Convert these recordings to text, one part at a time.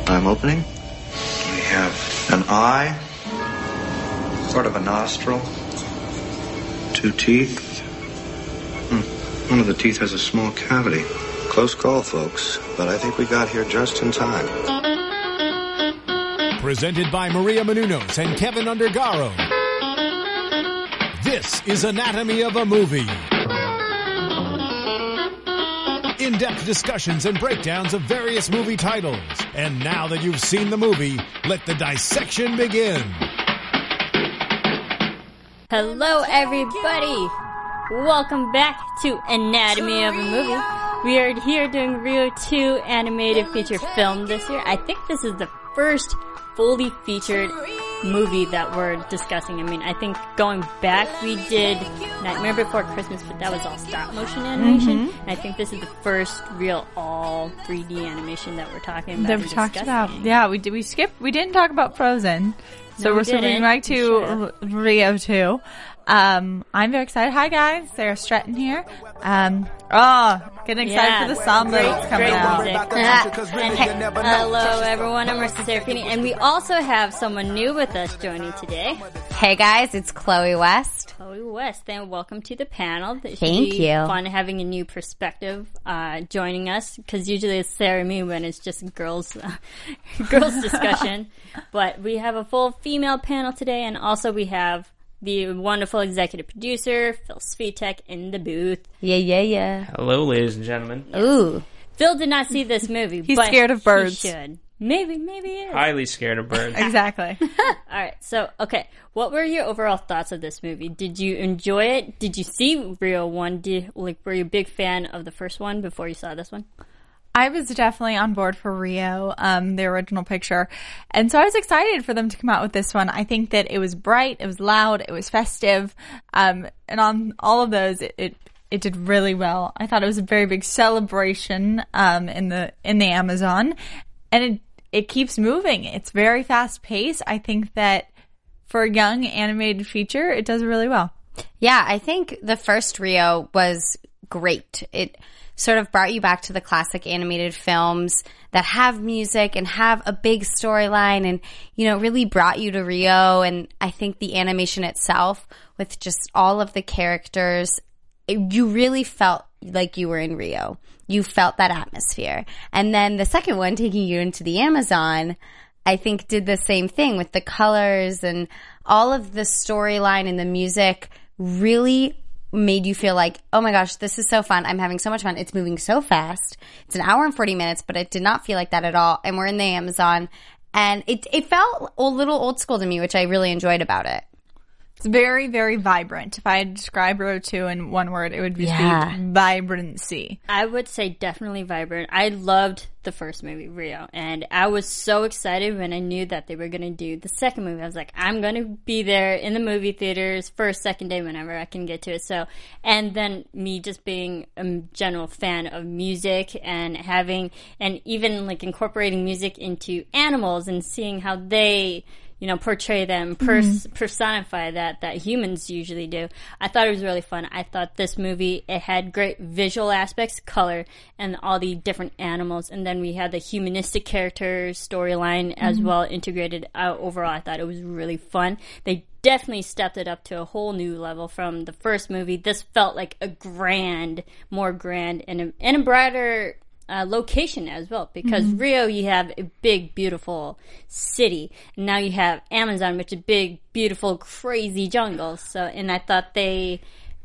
I'm opening. We have an eye, sort of a nostril, 2 teeth. One of the teeth has a small cavity. Close call, folks, but I think we got here just in time. Presented by Maria Menounos and Kevin Undergaro. This is Anatomy of a Movie. In-depth discussions and breakdowns of various movie titles. And now that you've seen the movie, let the dissection begin. Hello, everybody. Welcome back to Anatomy of a Movie. We are here doing Rio 2 animated feature film this year. I think this is the first fully featured movie that we're discussing. I mean, I think going back, we did Nightmare Before Christmas, but that was all stop motion animation. And I think this is the first real all 3D animation that we're talking about. That we talked about. Yeah, we did. We didn't talk about Frozen. So we're switching back to Rio 2. I'm very excited. Hi guys, Sarah Stratton here. Getting excited for the samba that's coming out. Hello everyone, I'm Marissa Serafini, and we also have someone new with us joining today. Hey guys, it's Chloe West. Chloe West, and welcome to the panel. Thank you. Fun having a new perspective joining us, because usually it's Sarah and me when it's just girls discussion. But we have a full female panel today, and also we have the wonderful executive producer, Phil Svitek, in the booth. Yeah. Hello, ladies and gentlemen. Ooh. Phil did not see this movie. He's scared of birds. He should. Maybe he is. Highly scared of birds. Exactly. Alright, so, okay. What were your overall thoughts of this movie? Did you enjoy it? Did you see Rio 1? Were you a big fan of the first one before you saw this one? I was definitely on board for Rio, the original picture. And so I was excited for them to come out with this one. I think that it was bright, it was loud, it was festive. And on all of those, it did really well. I thought it was a very big celebration, in the Amazon. And it keeps moving. It's very fast paced. I think that for a young animated feature, it does really well. Yeah, I think the first Rio was great. It sort of brought you back to the classic animated films that have music and have a big storyline, and, you know, really brought you to Rio. And I think the animation itself, with just all of the characters, you really felt like you were in Rio. You felt that atmosphere. And then the second one, taking you into the Amazon, I think did the same thing with the colors and all of the storyline, and the music really made you feel like, oh my gosh, this is so fun. I'm having so much fun. It's moving so fast. It's an hour and 40 minutes, but it did not feel like that at all. And we're in the Amazon, and it felt a little old school to me, which I really enjoyed about it. It's very, very vibrant. If I had to describe Rio 2 in one word, it would be vibrancy. I would say definitely vibrant. I loved the first movie, Rio, and I was so excited when I knew that they were going to do the second movie. I was like, I'm going to be there in the movie theaters first, second day, whenever I can get to it. So, and then me just being a general fan of music and even like incorporating music into animals and seeing how they, you know, portray them, personify that humans usually do. I thought it was really fun. I thought this movie, it had great visual aspects, color, and all the different animals. And then we had the humanistic characters storyline as well integrated. Overall, I thought it was really fun. They definitely stepped it up to a whole new level from the first movie. This felt like more grand, and a brighter location as well, because Rio, you have a big, beautiful city, and now you have Amazon, which is big, beautiful, crazy jungle. So, and I thought we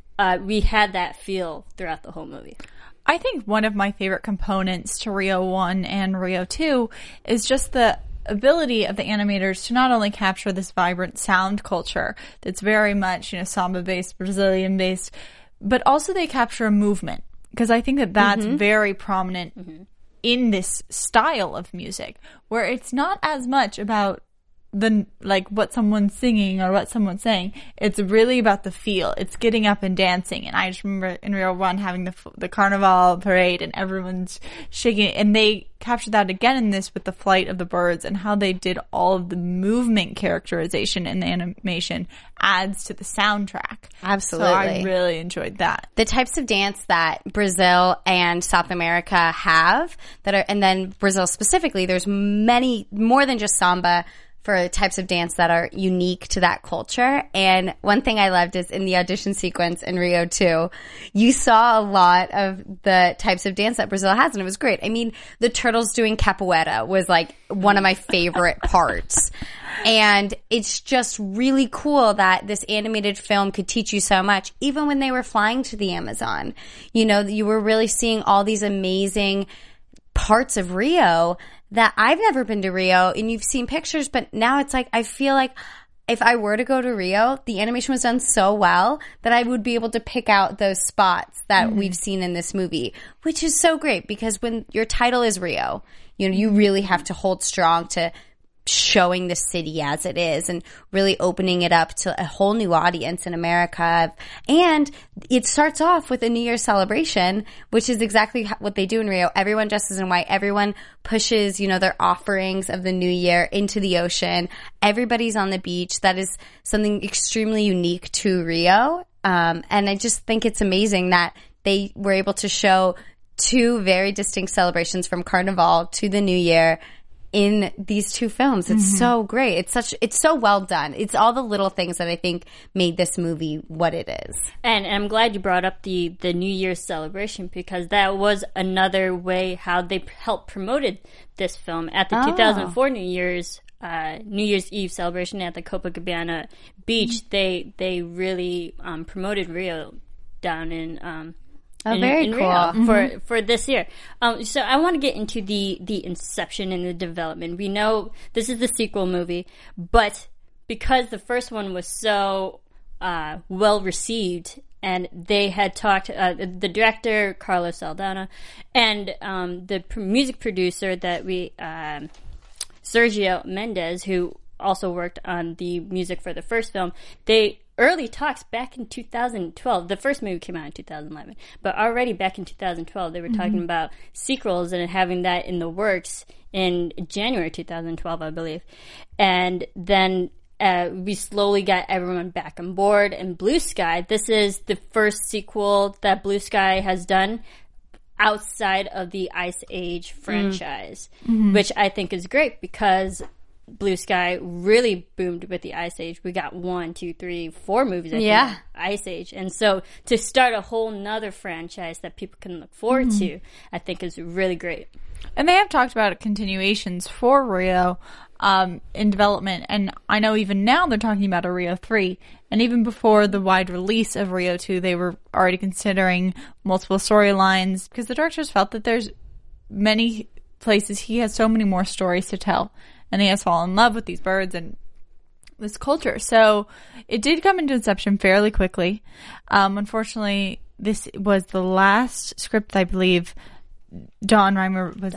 had that feel throughout the whole movie. I think one of my favorite components to Rio 1 and Rio 2 is just the ability of the animators to not only capture this vibrant sound culture that's very much, you know, samba-based, Brazilian-based, but also they capture a movement. Because I think that that's very prominent in this style of music, where it's not as much about what someone's singing or what someone's saying. It's really about the feel. It's getting up and dancing. And I just remember in Rio 1 having the Carnival parade and everyone's shaking it. And they captured that again in this with the flight of the birds and how they did all of the movement characterization and the animation adds to the soundtrack. Absolutely. So I really enjoyed that. The types of dance that Brazil and South America have and then Brazil specifically, there's many more than just samba for types of dance that are unique to that culture. And one thing I loved is in the audition sequence in Rio 2, you saw a lot of the types of dance that Brazil has, and it was great. I mean, the turtles doing capoeira was like one of my favorite parts. And it's just really cool that this animated film could teach you so much, even when they were flying to the Amazon. You know, you were really seeing all these amazing parts of Rio that I've never been to Rio, and you've seen pictures, but now it's like, I feel like if I were to go to Rio, the animation was done so well that I would be able to pick out those spots that we've seen in this movie, which is so great because when your title is Rio, you know, you really have to hold strong to showing the city as it is and really opening it up to a whole new audience in America. And it starts off with a New Year's celebration, which is exactly what they do in Rio. Everyone dresses in white. Everyone pushes, you know, their offerings of the new year into the ocean. Everybody's on the beach. That is something extremely unique to Rio. And I just think it's amazing that they were able to show two very distinct celebrations from Carnival to the New Year in these two films. It's so great. It's so well done. It's all the little things that I think made this movie what it is. And I'm glad you brought up the New Year's celebration because that was another way how they helped promoted this film at the 2004 New Year's Eve celebration at the Copacabana beach. They really promoted Rio down in very cool. Rio for this year. So I want to get into the inception and the development. We know this is the sequel movie, but because the first one was so well received, and they had talked, the director Carlos Saldana and the music producer that Sergio Mendes, who also worked on the music for the first film, early talks back in 2012. The first movie came out in 2011, but already back in 2012, they were talking about sequels and having that in the works in January 2012, I believe. And then we slowly got everyone back on board. And Blue Sky, this is the first sequel that Blue Sky has done outside of the Ice Age franchise, which I think is great because Blue Sky really boomed with the Ice Age. We got 1, 2, 3, 4 movies. Ice Age, and so to start a whole nother franchise that people can look forward to, I think is really great. And they have talked about continuations for Rio in development, and I know even now they're talking about a Rio 3. And even before the wide release of Rio 2, they were already considering multiple storylines because the directors felt that there's many places he has so many more stories to tell. And he has fallen in love with these birds and this culture. So it did come into inception fairly quickly. Unfortunately, this was the last script, I believe, Don Reimer was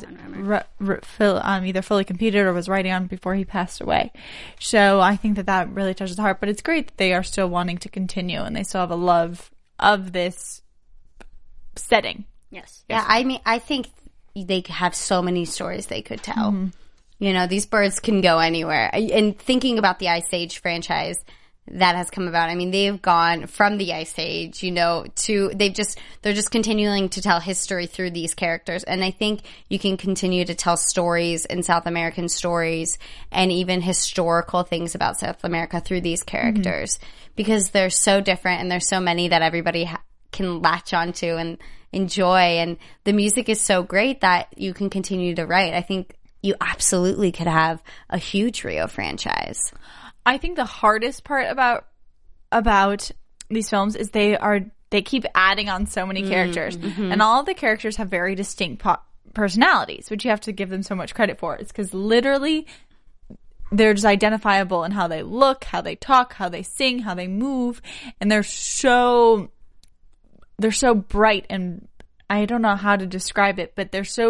either fully completed or was writing on before he passed away. So I think that really touches the heart. But it's great that they are still wanting to continue and they still have a love of this setting. Yes. Yeah, I mean, I think they have so many stories they could tell. You know, these birds can go anywhere. And thinking about the Ice Age franchise that has come about, I mean, they've gone from the Ice Age, you know, they're just continuing to tell history through these characters. And I think you can continue to tell stories and South American stories and even historical things about South America through these characters because they're so different and there's so many that everybody can latch onto and enjoy. And the music is so great that you can continue to write. I think you absolutely could have a huge Rio franchise. I think the hardest part about these films is they keep adding on so many characters, and all of the characters have very distinct personalities, which you have to give them so much credit for. It's because literally they're just identifiable in how they look, how they talk, how they sing, how they move, and they're so bright, and I don't know how to describe it, but they're so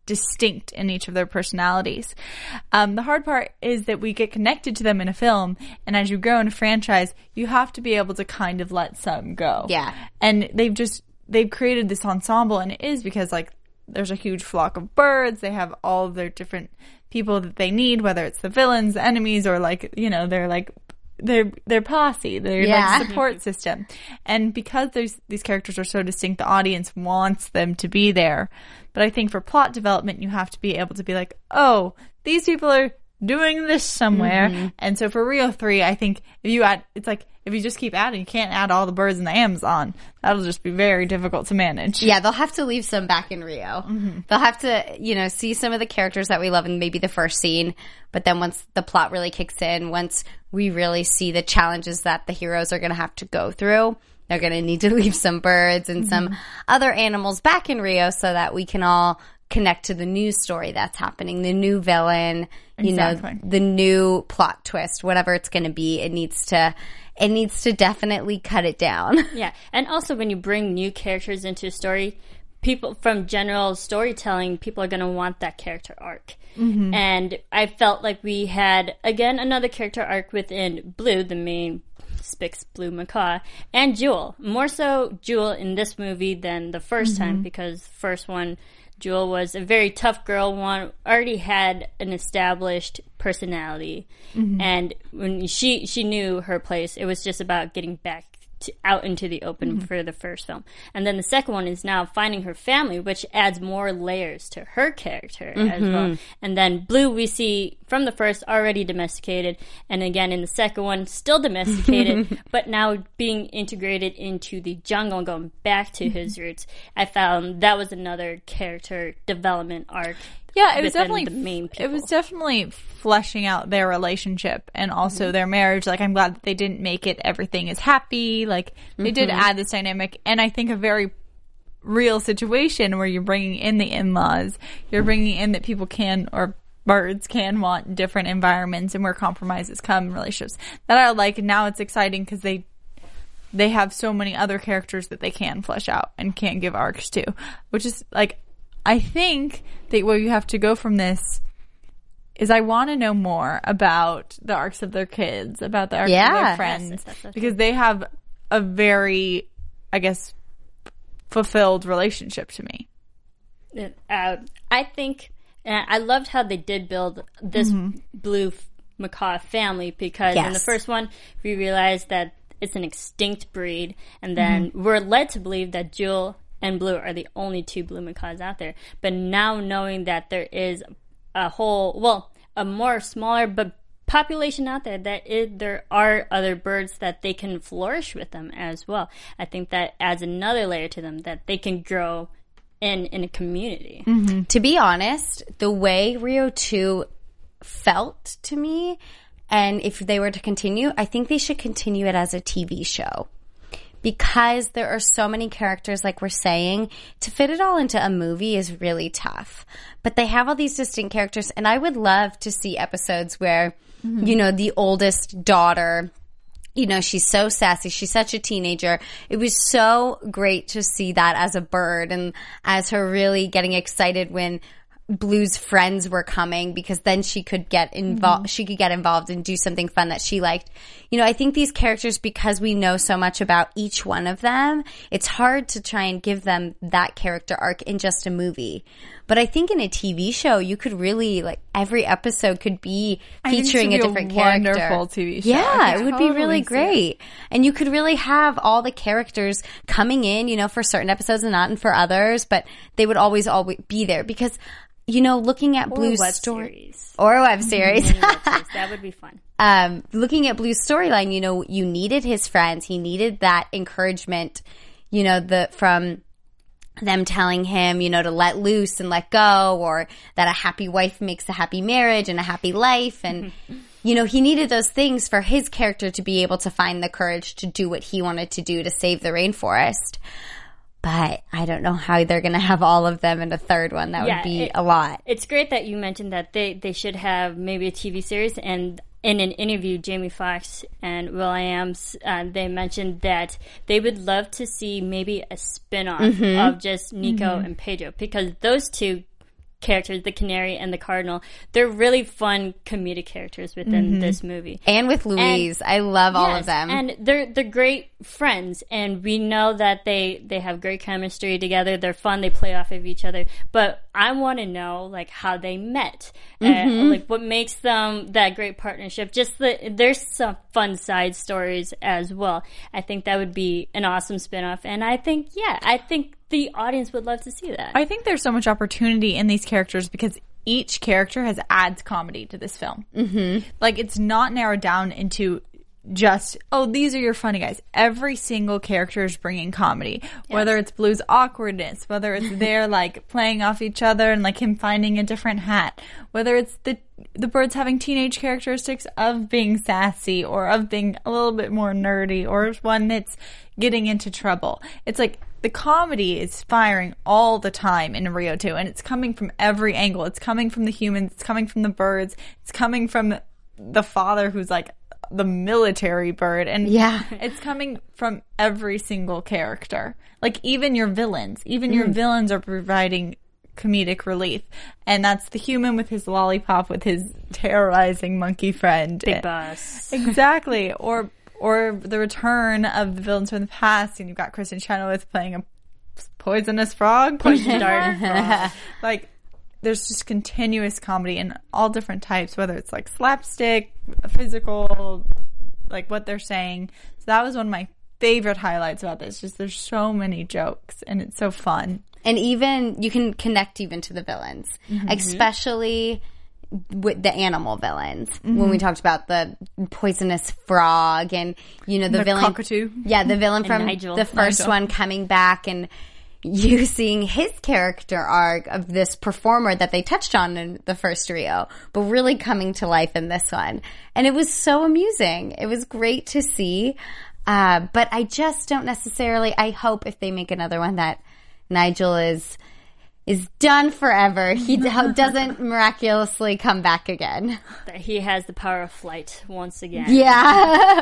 distinct in each of their personalities. The hard part is that we get connected to them in a film, and as you grow in a franchise, you have to be able to kind of let some go. Yeah. And they've created this ensemble, and it is because, like, there's a huge flock of birds. They have all of their different people that they need, whether it's the villains, the enemies, or, like, you know, they're like their posse, their like support system. And because these characters are so distinct, the audience wants them to be there. But I think for plot development, you have to be able to be like, oh, these people are doing this somewhere. And so for Rio 3, I think if you just keep adding, you can't add all the birds in the Amazon. That'll just be very difficult to manage. Yeah, they'll have to leave some back in Rio. They'll have to, you know, see some of the characters that we love in maybe the first scene. But then once the plot really kicks in, once we really see the challenges that the heroes are going to have to go through, they're going to need to leave some birds and some other animals back in Rio so that we can all connect to the new story that's happening, the new villain, you know, the new plot twist, whatever it's going to be. It needs to definitely cut it down. Yeah. And also when you bring new characters into a story, people from general storytelling, people are going to want that character arc. And I felt like we had, again, another character arc within Blue, the main Spix Blue Macaw, and Jewel. More so Jewel in this movie than the first time, because the first one, Jewel was a very tough girl, already had an established personality. And when she knew her place, it was just about getting back out into the open for the first film. And then the second one is now finding her family, which adds more layers to her character as well. And then Blue, we see from the first already domesticated, and again in the second one still domesticated, but now being integrated into the jungle and going back to his roots. I found that was another character development arc. Yeah, it was definitely the main people. It was definitely fleshing out their relationship and also their marriage. Like, I'm glad that they didn't make it everything is happy. Like, they did add this dynamic, and I think a very real situation where you're bringing in the in-laws, you're bringing in that people can, or birds can want different environments and where compromises come in relationships. That I like, and now it's exciting because they have so many other characters that they can flesh out and can give arcs to, which is like, I think that where you have to go from this is I want to know more about the arcs of their kids, about the arcs of their friends, because they have a very, I guess, fulfilled relationship to me. I think, and I loved how they did build this Blue Macaw family, because in the first one, we realized that it's an extinct breed, and then we're led to believe that Jewel and Blue are the only two blue macaws out there. But now knowing that there is a more smaller but population out there, there are other birds that they can flourish with them as well. I think that adds another layer to them, that they can grow in a community. To be honest, the way Rio 2 felt to me, and if they were to continue, I think they should continue it as a TV show. Because there are so many characters, like we're saying, to fit it all into a movie is really tough. But they have all these distinct characters, and I would love to see episodes where, you know, the oldest daughter, you know, she's so sassy, she's such a teenager. It was so great to see that as a bird, and as her really getting excited when Blue's friends were coming, because then she could get involved. She could get involved and do something fun that she liked. You know, I think these characters, because we know so much about each one of them, it's hard to try and give them that character arc in just a movie. But I think in a TV show, you could really, like, every episode could be featuring a different character. Wonderful TV show. Yeah, it would be really great. And you could really have all the characters coming in, you know, for certain episodes and not for others, but they would always be there, because, you know, looking at Blue's story or a web series, that would be fun. Looking at Blue's storyline, you know, you needed his friends. He needed that encouragement, you know, from them telling him, you know, to let loose and let go, or that a happy wife makes a happy marriage and a happy life. And, you know, he needed those things for his character to be able to find the courage to do what he wanted to do to save the rainforest. But I don't know how they're going to have all of them in a third one. That would be a lot. It's great that you mentioned that they should have maybe a TV series. And in an interview, Jamie Foxx and will.i.am, they mentioned that they would love to see maybe a spin-off of just Nico and Pedro, because those two characters, the Canary and the Cardinal. They're really fun comedic characters within this movie. And with Louise. I love all of them. And they're great friends, and we know that they have great chemistry together. They're fun. They play off of each other. But I want to know, like, how they met. Like, what makes them that great partnership. There's some fun side stories as well. I think that would be an awesome spinoff. And I think the audience would love to see that. I think there's so much opportunity in these characters because each character adds comedy to this film. Mm-hmm. Like, it's not narrowed down into just, these are your funny guys. Every single character is bringing comedy. Yes. Whether it's Blue's awkwardness, whether it's they're, like, playing off each other and, like, him finding a different hat, whether it's the birds having teenage characteristics of being sassy or of being a little bit more nerdy, or one that's getting into trouble. It's like, the comedy is firing all the time in Rio 2, and it's coming from every angle. It's coming from the humans, it's coming from the birds, it's coming from the father who's like the military bird, and it's coming from every single character. Like, even your villains. Your villains are providing comedic relief, and that's the human with his lollipop with his terrorizing monkey friend. Big Boss. Exactly. Or the return of the villains from the past, and you've got Kristen Chenoweth playing a poisonous frog. Poison dart frog. Like, there's just continuous comedy in all different types, whether it's like slapstick, physical, like what they're saying. So that was one of my favorite highlights about this. Just there's so many jokes, and it's so fun. And even, you can connect even to the villains, especially with the animal villains. When we talked about the poisonous frog and, the villain. Cockatoo. Yeah, the villain from Nigel. the first one coming back, and you seeing his character arc of this performer that they touched on in the first Rio, but really coming to life in this one. And it was so amusing. It was great to see. But I just don't necessarily, I hope if they make another one that Nigel is done forever. He doesn't miraculously come back again. That he has the power of flight once again. Yeah.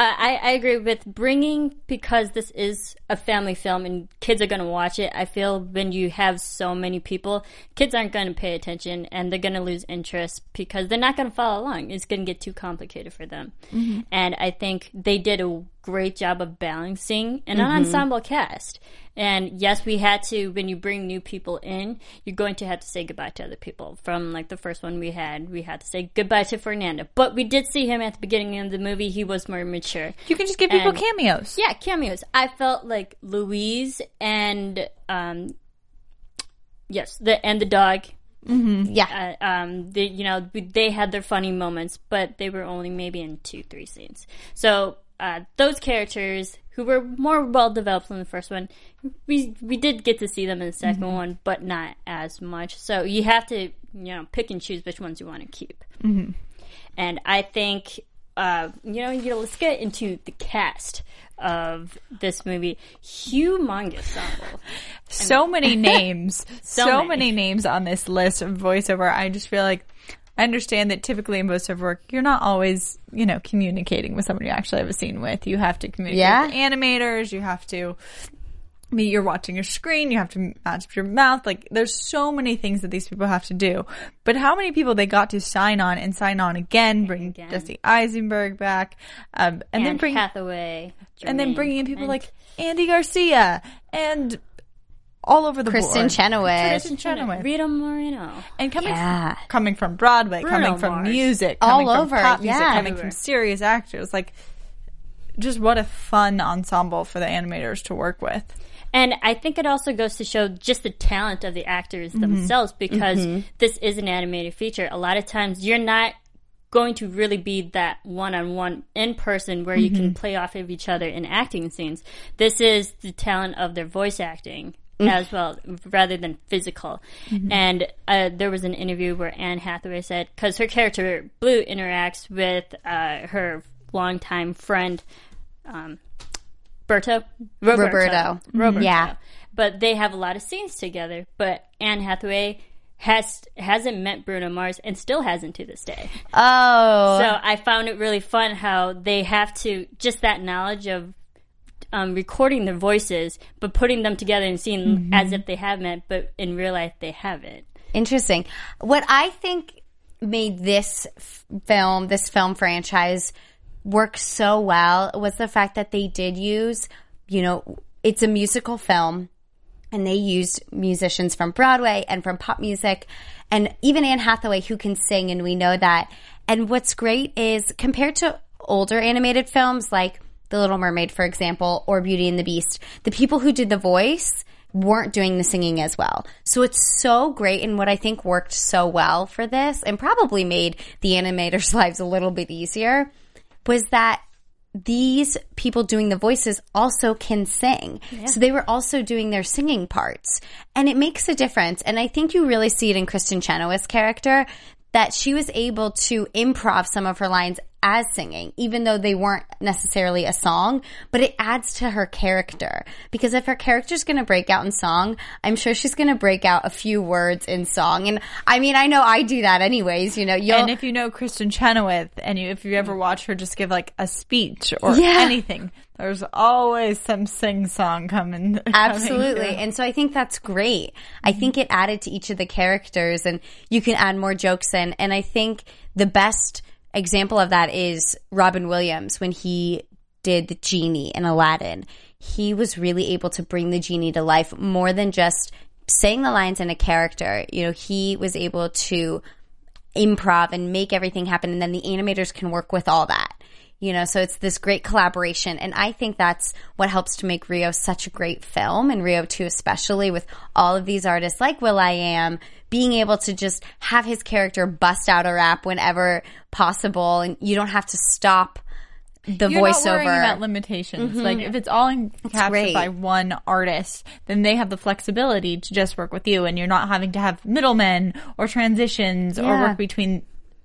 I agree with bringing, because this is a family film and kids are going to watch it. I feel when you have so many people, kids aren't going to pay attention and they're going to lose interest because they're not going to follow along. It's going to get too complicated for them. Mm-hmm. And I think they did a great job of balancing an ensemble cast. And yes, we had to, when you bring new people in, you're going to have to say goodbye to other people. From like the first one we had to say goodbye to Fernando. But we did see him at the beginning of the movie. He was more mature. You can just give people cameos. Yeah, cameos. I felt like Louise and, the dog. Mm-hmm. Yeah. They had their funny moments, but they were only maybe in 2-3 scenes. So, those characters who were more well developed in the first one, we did get to see them in the second one, but not as much. So you have to, pick and choose which ones you want to keep. Mm-hmm. And I think, let's get into the cast of this movie. Humongous ensemble. So many names. so many names on this list of voiceover. I just feel like, I understand that typically in voiceover work, you're not always, communicating with someone you actually have a scene with. You have to communicate with animators. You have to, you're watching your screen. You have to match your mouth. Like, there's so many things that these people have to do. But how many people they got to sign on again, bring Jesse Eisenberg back, and then bring Hathaway, and then bringing in people like Andy Garcia and all over the Kristen board. Chenoweth. Rita Moreno. And coming from Broadway, coming from music, coming all from over, pop music, coming everywhere. from serious actors. Like, just what a fun ensemble for the animators to work with. And I think it also goes to show just the talent of the actors themselves, because this is an animated feature. A lot of times you're not going to really be that one-on-one in person where you can play off of each other in acting scenes. This is the talent of their voice acting as well, rather than physical. And there was an interview where Anne Hathaway said, because her character Blue interacts with her longtime friend Roberto. Yeah. But they have a lot of scenes together, but Anne Hathaway hasn't met Bruno Mars and still hasn't to this day. Oh. So I found it really fun how they have to, just that knowledge of recording their voices, but putting them together and seeing as if they have met, but in real life they haven't. Interesting. What I think made this film franchise work so well was the fact that they did use, it's a musical film, and they used musicians from Broadway and from pop music, and even Anne Hathaway, who can sing, and we know that. And what's great is, compared to older animated films like The Little Mermaid, for example, or Beauty and the Beast, the people who did the voice weren't doing the singing as well. So it's so great, and what I think worked so well for this, and probably made the animators' lives a little bit easier, was that these people doing the voices also can sing. Yeah. So they were also doing their singing parts. And it makes a difference. And I think you really see it in Kristen Chenoweth's character, that she was able to improv some of her lines as singing, even though they weren't necessarily a song, but it adds to her character. Because if her character's going to break out in song, I'm sure she's going to break out a few words in song. And I mean, I know I do that anyways, And if you know Kristen Chenoweth, and if you ever watch her just give like a speech or anything, there's always some sing-song coming. Absolutely. And so I think that's great. I think it added to each of the characters, and you can add more jokes in. And I think the best example of that is Robin Williams when he did the genie in Aladdin. He was really able to bring the genie to life more than just saying the lines in a character. He was able to improv and make everything happen, and then the animators can work with all that. So it's this great collaboration, and I think that's what helps to make Rio such a great film, and Rio 2 especially, with all of these artists like will.i.am being able to just have his character bust out a rap whenever possible, and you don't have to stop the You're voiceover. You're not worrying about limitations. Like, if it's all captured by one artist, then they have the flexibility to just work with you, and you're not having to have middlemen or transitions or work between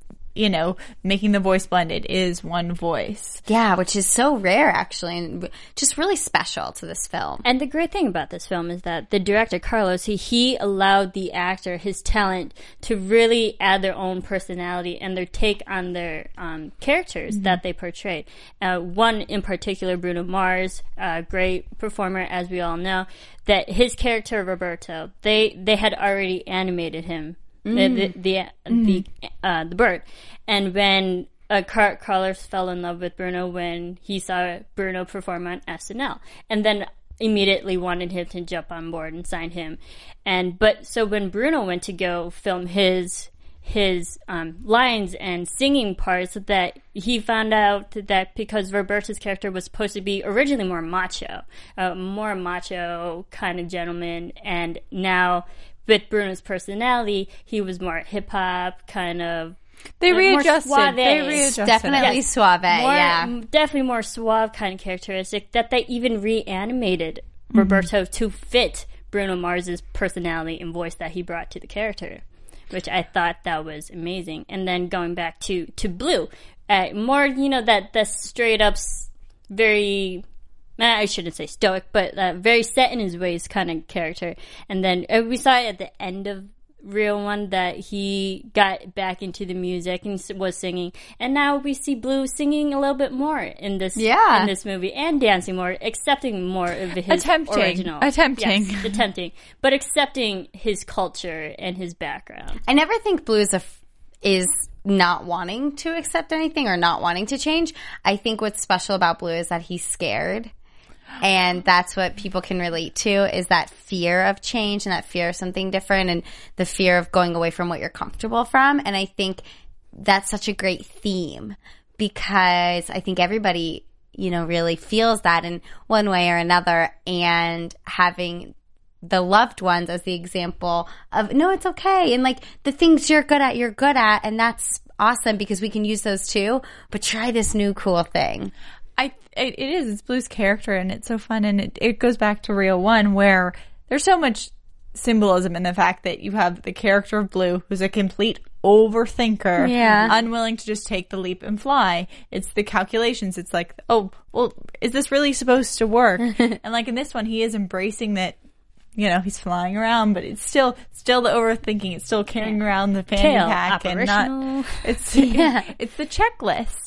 making the voice blend. It is one voice. Yeah, which is so rare, actually, and just really special to this film. And the great thing about this film is that the director, Carlos, he allowed the actor, his talent, to really add their own personality and their take on their characters that they portrayed. One in particular, Bruno Mars, a great performer, as we all know, that his character, Roberto, they had already animated him. The bird. And when Carlos fell in love with Bruno when he saw Bruno perform on SNL, and then immediately wanted him to jump on board and sign him. So when Bruno went to go film his lines and singing parts, that he found out that because Roberto's character was supposed to be originally more macho kind of gentleman, and now with Bruno's personality, he was more hip-hop, kind of... They readjusted. Definitely suave, Definitely more suave kind of characteristic, that they even reanimated Roberto to fit Bruno Mars's personality and voice that he brought to the character, which I thought that was amazing. And then going back to Blue, more, that straight-up, very... I shouldn't say stoic, but very set in his ways kind of character. And then we saw it at the end of Rio 1 that he got back into the music and was singing. And now we see Blue singing a little bit more in this movie, and dancing more, accepting more of his original. Attempting. But accepting his culture and his background. I never think Blue is not wanting to accept anything or not wanting to change. I think what's special about Blue is that he's scared. And that's what people can relate to, is that fear of change and that fear of something different and the fear of going away from what you're comfortable from. And I think that's such a great theme, because I think everybody, really feels that in one way or another, and having the loved ones as the example of, no, it's okay. And like the things you're good at. And that's awesome, because we can use those too, but try this new cool thing. It's Blue's character, and it's so fun, and it goes back to Rio 1, where there's so much symbolism in the fact that you have the character of Blue, who's a complete overthinker, unwilling to just take the leap and fly. It's the calculations. It's like, oh, well, is this really supposed to work? And like in this one, he is embracing that, he's flying around, but it's still the overthinking. It's still carrying around the fanny pack and not. It's the checklist. Yeah.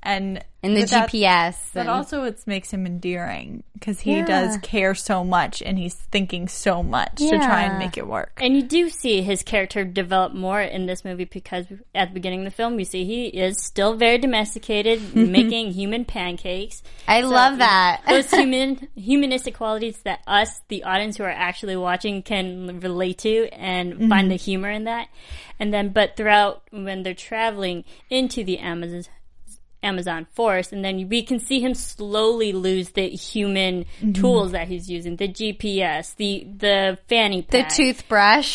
And And the GPS. But also it makes him endearing because he does care so much and he's thinking so much to try and make it work. And you do see his character develop more in this movie because at the beginning of the film, you see he is still very domesticated, making human pancakes. I love that. Those humanistic qualities that us, the audience who are actually watching, can relate to and find the humor in that. And then, but throughout, when they're traveling into the Amazon forest, and then we can see him slowly lose the human tools that he's using, the GPS, the fanny pack, The toothbrush.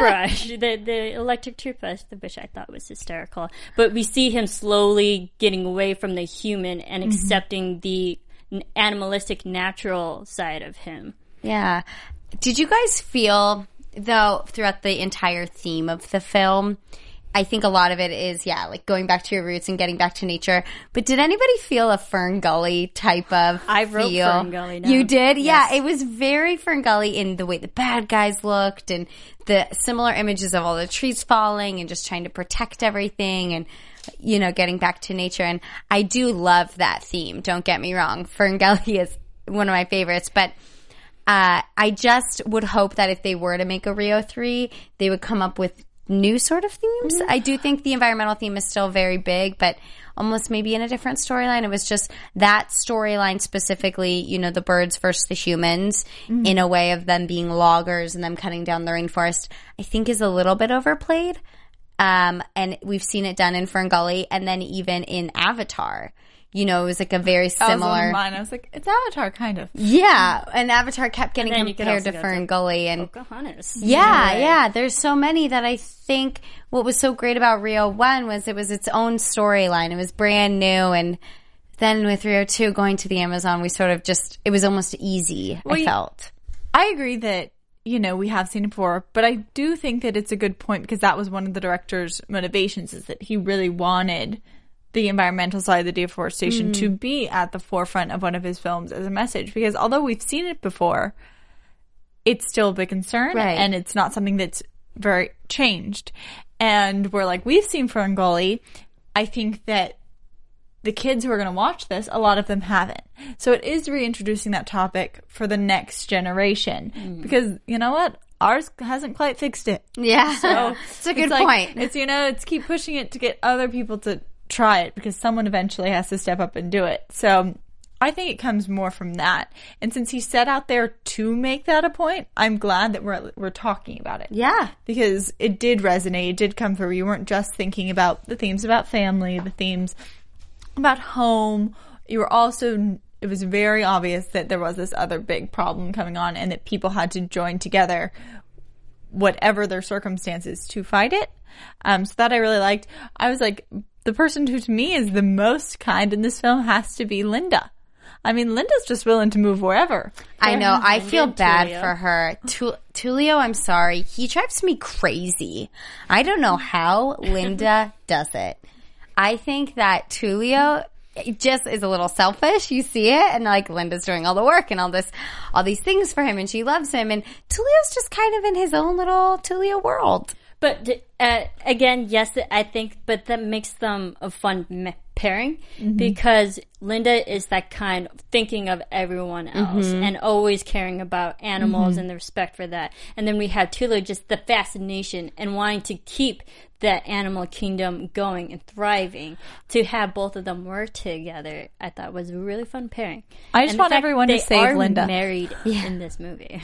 the electric toothbrush, which I thought was hysterical. But we see him slowly getting away from the human and accepting the animalistic, natural side of him. Yeah. Did you guys feel, though, throughout the entire theme of the film, I think a lot of it is, like going back to your roots and getting back to nature. But did anybody feel a Fern Gully type of I wrote feel? Fern Gully down. You did? Yes. Yeah, it was very Fern Gully in the way the bad guys looked and the similar images of all the trees falling and just trying to protect everything and, getting back to nature. And I do love that theme. Don't get me wrong. Fern Gully is one of my favorites. But I just would hope that if they were to make a Rio 3, they would come up with new sort of themes. I do think the environmental theme is still very big, but almost maybe in a different storyline. It was just that storyline specifically, the birds versus the humans in a way of them being loggers and them cutting down the rainforest, I think is a little bit overplayed. And we've seen it done in Fern Gully and then even in Avatar. It was like a very similar. That was on mine. I was like, it's Avatar, kind of. Yeah, and Avatar kept getting And then you could compared also to go Fern Gully and Pocahontas. Yeah. There's so many that I think what was so great about Rio 1 was it was its own storyline. It was brand new, and then with Rio 2 going to the Amazon, we sort of just it was almost easy. I felt. I agree that we have seen it before, but I do think that it's a good point because that was one of the director's motivations is that he really wanted the environmental side of the deforestation to be at the forefront of one of his films as a message. Because although we've seen it before, it's still a big concern, and it's not something that's very changed. And we're like, we've seen Fern Gully. I think that the kids who are going to watch this, a lot of them haven't. So it is reintroducing that topic for the next generation. Because, you know what? Ours hasn't quite fixed it. Yeah. So it's a good point. It's, it's keep pushing it to get other people to try it because someone eventually has to step up and do it. So I think it comes more from that. And since he set out there to make that a point, I'm glad that we're talking about it. Yeah. Because it did resonate. It did come through. You weren't just thinking about the themes about family, the themes about home. You were also, it was very obvious that there was this other big problem coming on and that people had to join together, whatever their circumstances, to fight it. So that I really liked. I was like, the person who to me is the most kind in this film has to be Linda. I mean, Linda's just willing to move wherever. I know. I feel bad Tulio. for her. Tulio, I'm sorry. He drives me crazy. I don't know how Linda does it. I think that Tulio just is a little selfish. You see it, and like Linda's doing all the work and all these things for him, and she loves him. And Tulio's just kind of in his own little Tulio world. But again, yes, I think, but that makes them a fun pairing because Linda is that kind of thinking of everyone else and always caring about animals and the respect for that. And then we have Tulio, just the fascination and wanting to keep that animal kingdom going and thriving. To have both of them work together, I thought was a really fun pairing. I just want everyone to save Linda. They are married in this movie.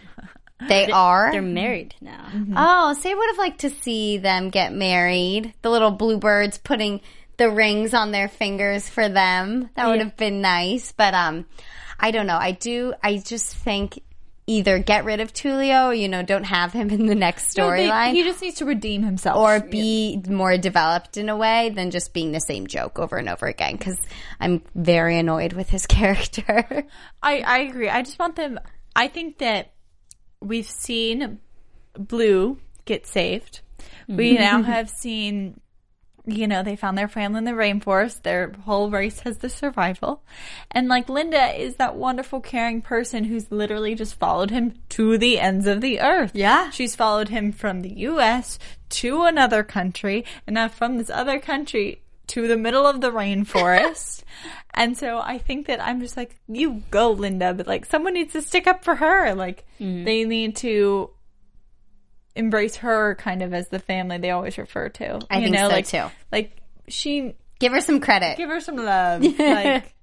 They're married now. Oh, so I would have liked to see them get married. The little bluebirds putting the rings on their fingers for them. That would have been nice. But I don't know. I just think either get rid of Tulio or, don't have him in the next storyline. He just needs to redeem himself. Or be more developed in a way than just being the same joke over and over again. Because I'm very annoyed with his character. I agree. I just want them... I think that we've seen Blue get saved. We now have seen, they found their family in the rainforest. Their whole race has the survival. And like Linda is that wonderful, caring person who's literally just followed him to the ends of the earth. Yeah. She's followed him from the U.S. to another country, and now from this other country to the middle of the rainforest. And so I think that I'm just like, you go, Linda, but like someone needs to stick up for her. Like they need to embrace her kind of as the family they always refer to. I think so like, too. Like Give her some credit. give her some love. Like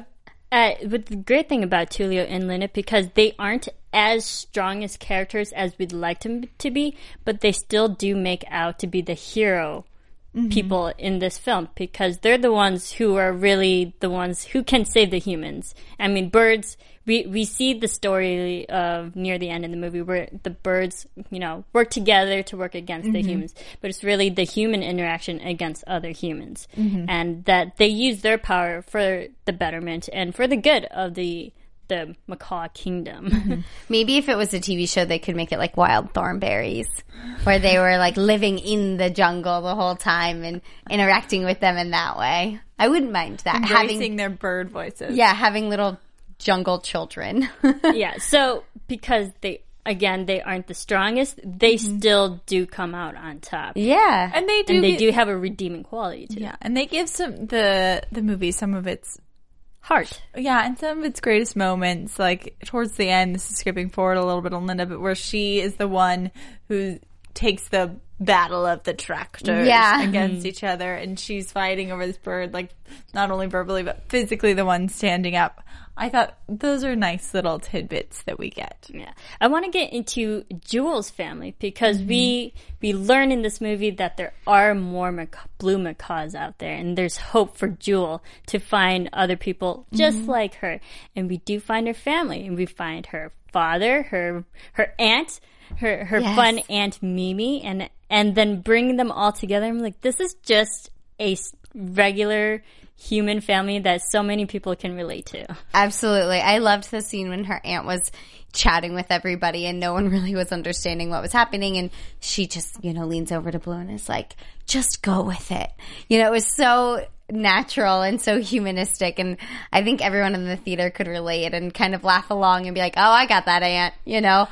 But the great thing about Tulio and Linda, because they aren't as strong as characters as we'd like them to be, but they still do make out to be the hero people in this film, because they're the ones who are really the ones who can save the humans. I mean, birds, we see the story of near the end in the movie where the birds, work together to work against the humans, but it's really the human interaction against other humans, and that they use their power for the betterment and for the good of the Macaw Kingdom. Maybe if it was a TV show, they could make it like Wild Thornberries, where they were like living in the jungle the whole time and interacting with them in that way. I wouldn't mind that. embracing their bird voices. Yeah, having little jungle children. Yeah, so because they aren't the strongest, they still do come out on top. Yeah. And they do have a redeeming quality too. Yeah, and they give the movie some of its Heart. Yeah, and some of its greatest moments, like towards the end, this is skipping forward a little bit on Linda, but where she is the one who takes the battle of the tractors against each other, and she's fighting over this bird, like not only verbally but physically the one standing up. I thought those are nice little tidbits that we get. Yeah. I want to get into Jewel's family, because we learn in this movie that there are more blue macaws out there, and there's hope for Jewel to find other people just like her. And we do find her family, and we find her father, her aunt, her fun Aunt Mimi, and then bring them all together. I'm like, this is just a regular human family that so many people can relate to. Absolutely. I loved the scene when her aunt was chatting with everybody and no one really was understanding what was happening, and she just, leans over to Blue and is like, just go with it. It was so natural and so humanistic, and I think everyone in the theater could relate and kind of laugh along and be like, oh, I got that aunt, Yeah.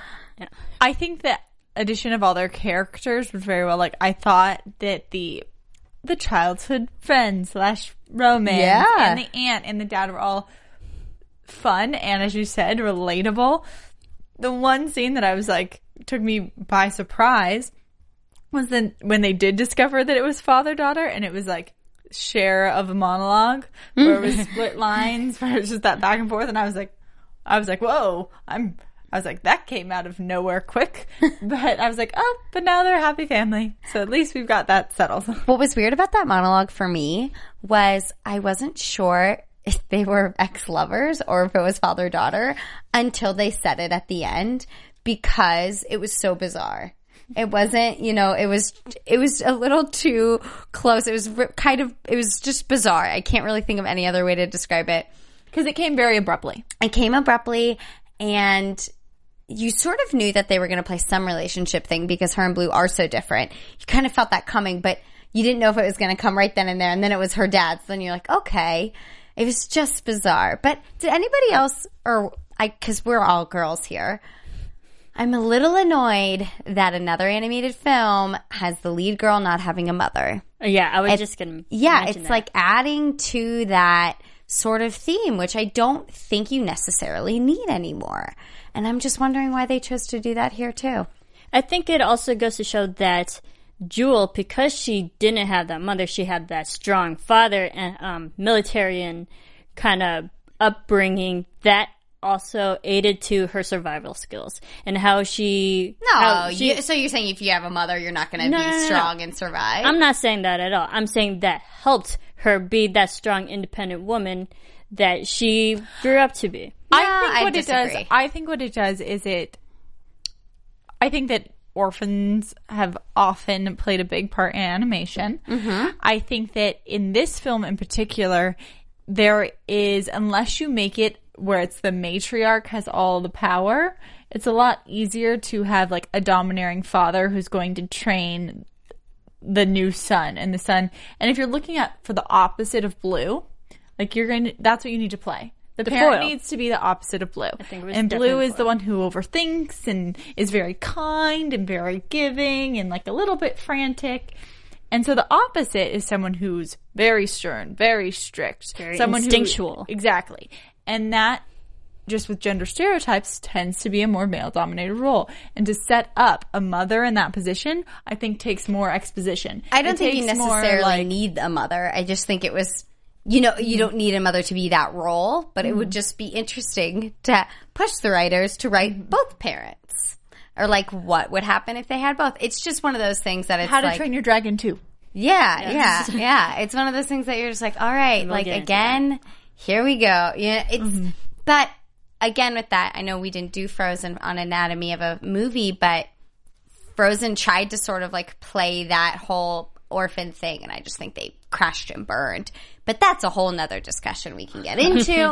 I think the addition of all their characters was very well. Like, I thought that the childhood friend / romance and the aunt and the dad were all fun and, as you said, relatable. The one scene that I was like, took me by surprise was then when they did discover that it was father-daughter, and it was like share of a monologue where it was split lines where it was just that back and forth, and I was like, whoa, I was like, that came out of nowhere quick. But I was like, oh, but now they're a happy family. So at least we've got that settled. What was weird about that monologue for me was I wasn't sure if they were ex-lovers or if it was father-daughter until they said it at the end, because it was so bizarre. It wasn't, it was a little too close. It was just bizarre. I can't really think of any other way to describe it. Because it came very abruptly. It came abruptly, and you sort of knew that they were going to play some relationship thing because her and Blue are so different. You kind of felt that coming, but you didn't know if it was going to come right then and there. And then it was her dad. So then you're like, okay. It was just bizarre. But did anybody else, because we're all girls here, I'm a little annoyed that another animated film has the lead girl not having a mother. Yeah, I was just going to it's that. like adding to that sort of theme, which I don't think you necessarily need anymore. And I'm just wondering why they chose to do that here too. I think it also goes to show that Jewel, because she didn't have that mother, she had that strong father and military and kind of upbringing that also aided to her survival skills and how she... so you're saying if you have a mother, you're not going to be strong and survive? I'm not saying that at all. I'm saying that helped her be that strong, independent woman that she grew up to be. I think what it does is I think that orphans have often played a big part in animation. I think that in this film in particular, there is, unless you make it where it's the matriarch has all the power, it's a lot easier to have like a domineering father who's going to train the new son and the son. And if you're looking at for the opposite of Blue, like that's what you need to play. The parent needs to be the opposite of Blue. And Blue is the one who overthinks and is very kind and very giving and like a little bit frantic. And so the opposite is someone who's very stern, very strict. Very someone instinctual. Exactly. And that, just with gender stereotypes, tends to be a more male-dominated role. And to set up a mother in that position, I think takes more exposition. I don't think you necessarily need a mother. I just think it was, you don't need a mother to be that role, but it would just be interesting to push the writers to write both parents. Or like, what would happen if they had both? It's just one of those things that it's How to like, Train Your Dragon 2. Yeah. It's one of those things that you're just like, all right, We'll like get into again, here we go. Yeah, it's but again with that, I know we didn't do Frozen on Anatomy of a Movie, but Frozen tried to sort of like play that whole orphan thing, and I just think they crashed and burned. But that's a whole nother discussion we can get into.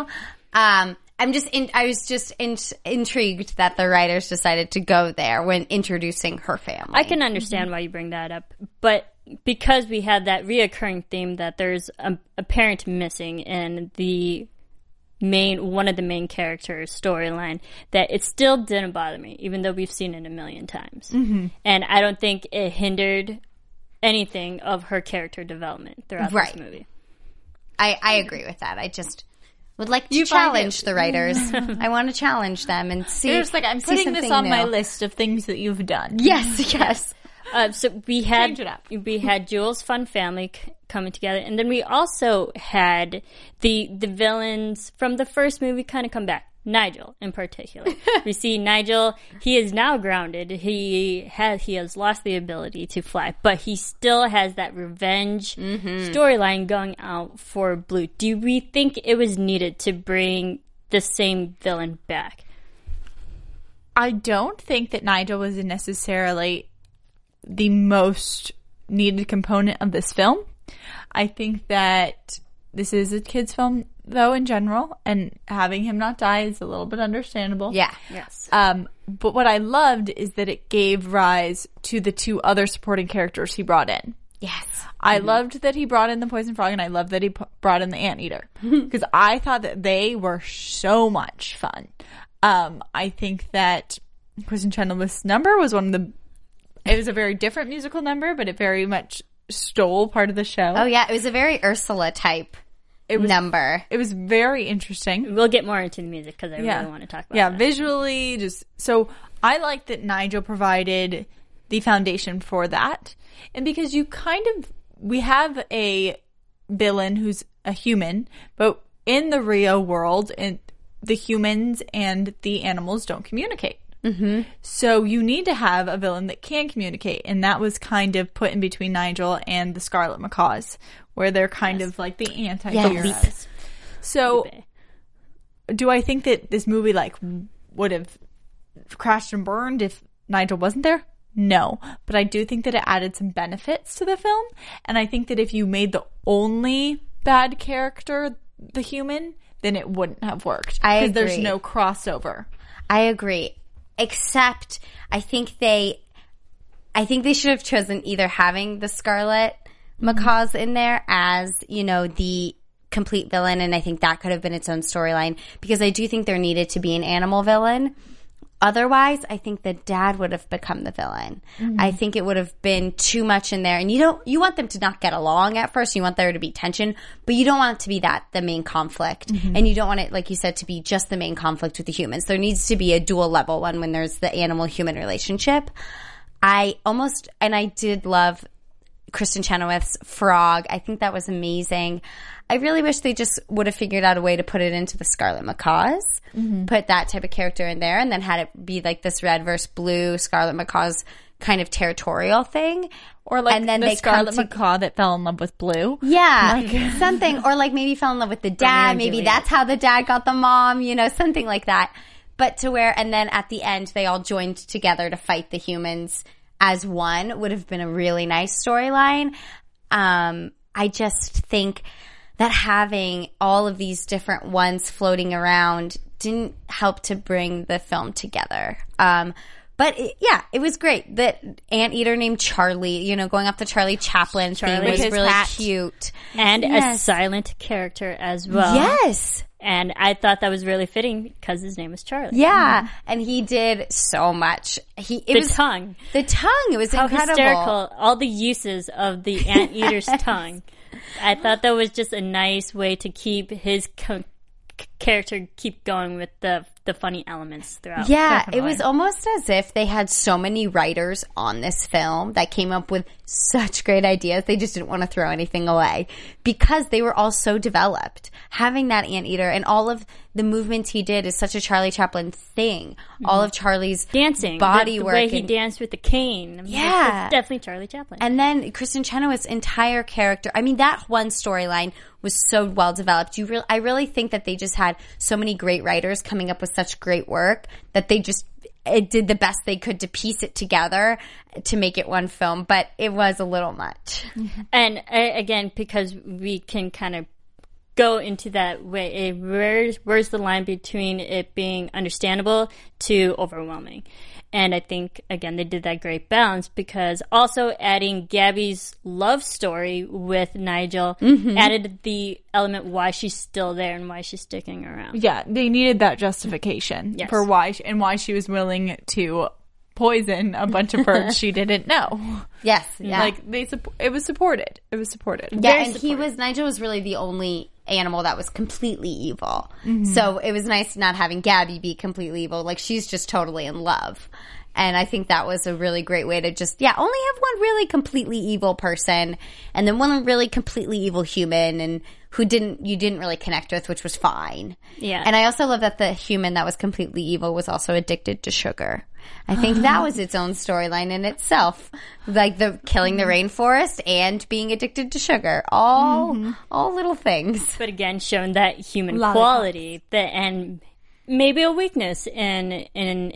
I was just intrigued that the writers decided to go there when introducing her family. I can understand why you bring that up, but because we had that reoccurring theme that there's a parent missing in one of the main characters' storyline, that it still didn't bother me, even though we've seen it a million times. Mm-hmm. And I don't think it hindered anything of her character development throughout this movie. I agree with that. I just would like to challenge the writers. I want to challenge them and see. You're just like, I'm putting this on my list of things that you've done. Yes. So we had Jules' fun family coming together, and then we also had the villains from the first movie kind of come back. Nigel, in particular. We see Nigel, he is now grounded. He has lost the ability to fly, but he still has that revenge storyline going out for Blue. Do we think it was needed to bring the same villain back? I don't think that Nigel was necessarily the most needed component of this film. I think that this is a kid's film, though, in general, and having him not die is a little bit understandable. Yeah. Yes. But what I loved is that it gave rise to the two other supporting characters he brought in. Yes. I loved that he brought in the poison frog, and I loved that he brought in the anteater, because I thought that they were so much fun. I think that Kristen Chenoweth's number was it was a very different musical number, but it very much stole part of the show. Oh, yeah. It was a very Ursula type number. It was very interesting. We'll get more into the music because I really want to talk about that. Visually, so I like that Nigel provided the foundation for that. And because we have a villain who's a human, but in the Rio world, and the humans and the animals don't communicate. Mm-hmm. So you need to have a villain that can communicate, and that was kind of put in between Nigel and the Scarlet Macaws, where they're kind of like the anti-heroes. Yes. So, do I think that this movie would have crashed and burned if Nigel wasn't there? No, but I do think that it added some benefits to the film, and I think that if you made the only bad character the human, then it wouldn't have worked. I agree. Because there's no crossover. I agree. Except, I think they should have chosen either having the Scarlet Macaws in there as, the complete villain, and I think that could have been its own storyline, because I do think there needed to be an animal villain. Otherwise, I think the dad would have become the villain. Mm-hmm. I think it would have been too much in there, and you want them to not get along at first. You want there to be tension, but you don't want it to be the main conflict, and you don't want it, like you said, to be just the main conflict with the humans. There needs to be a dual level one when there's the animal-human relationship. I did love Kristen Chenoweth's frog. I think that was amazing. I really wish they just would have figured out a way to put it into the Scarlet Macaws, put that type of character in there, and then had it be like this red versus blue Scarlet Macaws kind of territorial thing. Or and then the Scarlet Macaw that fell in love with Blue. Yeah, something. Or maybe fell in love with the dad. Maybe that's how the dad got the mom, something like that. But and then at the end, they all joined together to fight the humans as one would have been a really nice storyline. I just think that having all of these different ones floating around didn't help to bring the film together. But it was great. That anteater named Charlie, going off the Charlie Chaplin thing was really cute. And a silent character as well. Yes. And I thought that was really fitting because his name was Charlie. Yeah, and he did so much. The tongue. The tongue. It was How incredible. hysterical. All the uses of the anteater's tongue. I thought that was just a nice way to keep his character keep going with the funny elements throughout. Yeah, Definitely. it was almost as if they had so many writers on this film that came up with such great ideas. They just didn't want to throw anything away because they were all so developed. Having that anteater and all of the movements he did is such a Charlie Chaplin thing. All of Charlie's Dancing. body the work. way he and- danced with the cane. I mean, Yeah. it's definitely Charlie Chaplin. And then Kristen Chenoweth's entire character. I mean, that one storyline was so well developed. I really think that they just had so many great writers coming up with such great work that they just did the best they could to piece it together to make it one film. But it was a little much. And again, because we can kind of go into that way, where's the line between it being understandable to overwhelming? And I think, again, they did that great balance because also adding Gabby's love story with Nigel added the element why she's still there and why she's sticking around. Yeah, they needed that justification Yes. for why she was willing to poison a bunch of birds she didn't know. Yes. Yeah. Like it was supported. It was supported. Yeah, Very and Nigel was really the only animal that was completely evil. So it was nice not having Gabby be completely evil. Like, she's just totally in love. And I think that was a really great way to just, only have one really completely evil person and then one really completely evil human and who you didn't really connect with, which was fine. Yeah. And I also love that the human that was completely evil was also addicted to sugar. I think that was its own storyline in itself. Like the killing the rainforest and being addicted to sugar. All little things. But again, showing that human Lollipops. quality and maybe a weakness in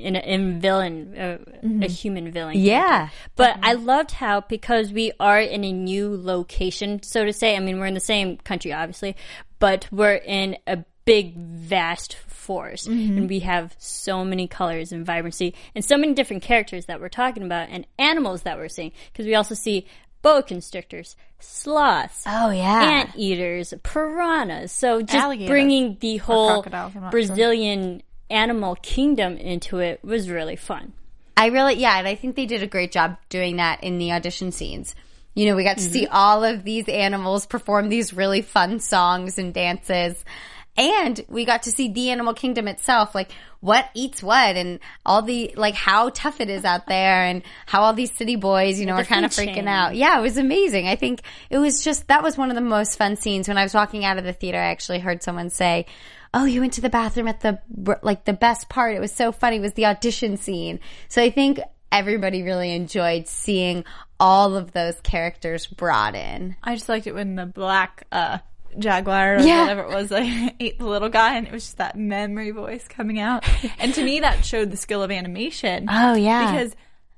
villain, a human villain. Yeah. character. But I loved how, because we are in a new location, so to say, I mean, we're in the same country, obviously, but we're in a big, vast forest, and we have so many colors and vibrancy, and so many different characters that we're talking about, and animals that we're seeing, because we also see boa constrictors, sloths, Oh, yeah. anteaters, piranhas. So just Alligators. bringing the whole crocodiles, I'm not Brazilian animal kingdom into it was really fun. And I think they did a great job doing that in the audition scenes. You know, we got to see all of these animals perform these really fun songs and dances. And we got to see the animal kingdom itself, like what eats what and all the, like how tough it is out there and how all these city boys, you know, The are kind of food freaking chain. out. Yeah, it was amazing. I think it was just, that was one of the most fun scenes. When I was walking out of the theater, I actually heard someone say, "Oh, you went to the bathroom at the best part. It was so funny. Was the audition scene." So I think everybody really enjoyed seeing all of those characters brought in. I just liked it when the black jaguar or Yeah. whatever it was like ate the little guy, and it was just that memory voice coming out. And to me, that showed the skill of animation. Oh, yeah. Because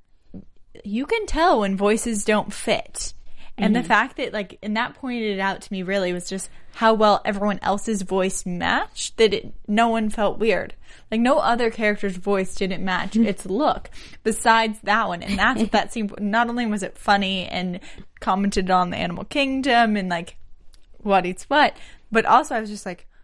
you can tell when voices don't fit. And the fact that, like, and that pointed it out to me really was just how well everyone else's voice matched, that no one felt weird. Like, no other character's voice didn't match its look besides that one. And that's what that seemed, not only was it funny and commented on the animal kingdom and, like, what eats what, but also I was just like,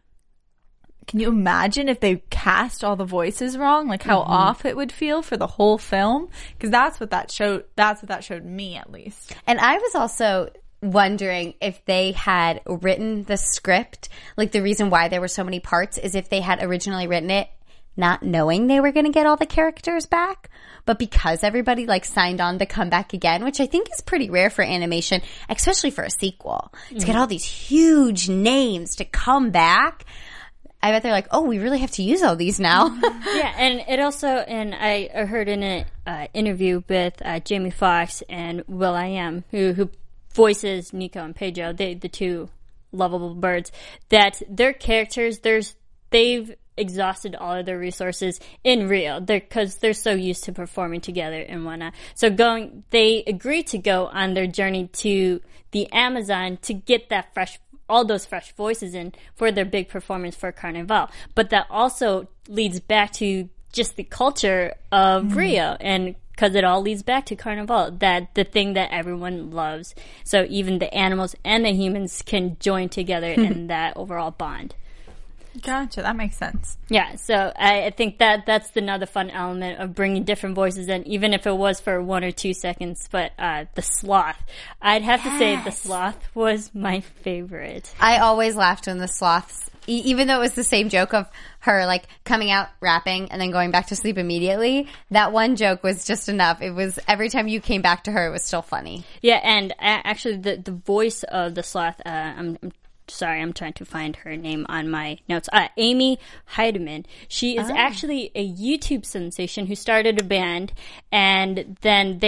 can you imagine if they cast all the voices wrong? Like how off it would feel for the whole film? Because that's what that showed. That's what that showed me, at least. And I was also wondering if they had written the script, like the reason why there were so many parts is if they had originally written it not knowing they were going to get all the characters back, but because everybody like signed on to come back again, which I think is pretty rare for animation, especially for a sequel, to get all these huge names to come back. I bet they're like, oh, we really have to use all these now. Yeah, and it also, and I heard in an interview with Jamie Foxx and will.i.am, who voices Nico and Pedro, the two lovable birds, that their characters, they've exhausted all of their resources in Rio because they're so used to performing together and whatnot. So they agreed to go on their journey to the Amazon to get that all those fresh voices in for their big performance for Carnival. But that also leads back to just the culture of Rio, and because it all leads back to Carnival, that the thing that everyone loves. So even the animals and the humans can join together in that overall bond. Gotcha. That makes sense. Yeah, so I think that's another fun element of bringing different voices in, even if it was for 1 or 2 seconds. But the sloth, I'd have to say the sloth was my favorite. I always laughed when the sloths, even though it was the same joke of her like coming out rapping and then going back to sleep immediately, that one joke was just enough. It was every time you came back to her, it was still funny. Yeah, and actually the voice of the sloth, I'm sorry, I'm trying to find her name on my notes. Amy Heidemann. She is actually a YouTube sensation who started a band, and then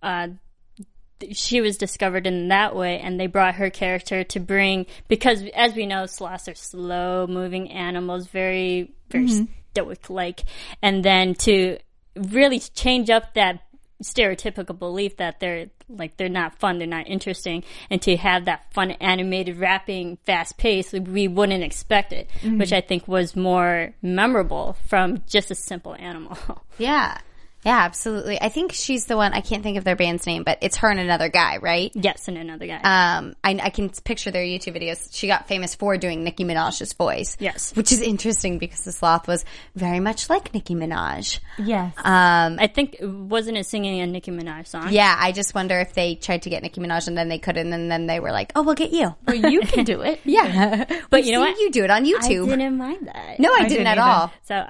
she was discovered in that way, and they brought her character to bring, because as we know, sloths are slow moving animals, very, very stoic-like, and then to really change up that stereotypical belief that they're not fun, they're not interesting, and to have that fun animated rapping fast pace, we wouldn't expect it, which I think was more memorable from just a simple animal. Yeah, absolutely. I think she's the one, I can't think of their band's name, but it's her and another guy, right? Yes, and another guy. I can picture their YouTube videos. She got famous for doing Nicki Minaj's voice. Yes. Which is interesting because the sloth was very much like Nicki Minaj. Yes. I think, wasn't it singing a Nicki Minaj song? Yeah, I just wonder if they tried to get Nicki Minaj and then they couldn't, and then they were like, oh, we'll get you. Well, you can do it. Yeah. But you know what? You do it on YouTube. I didn't mind that. No, I didn't at either. all. So,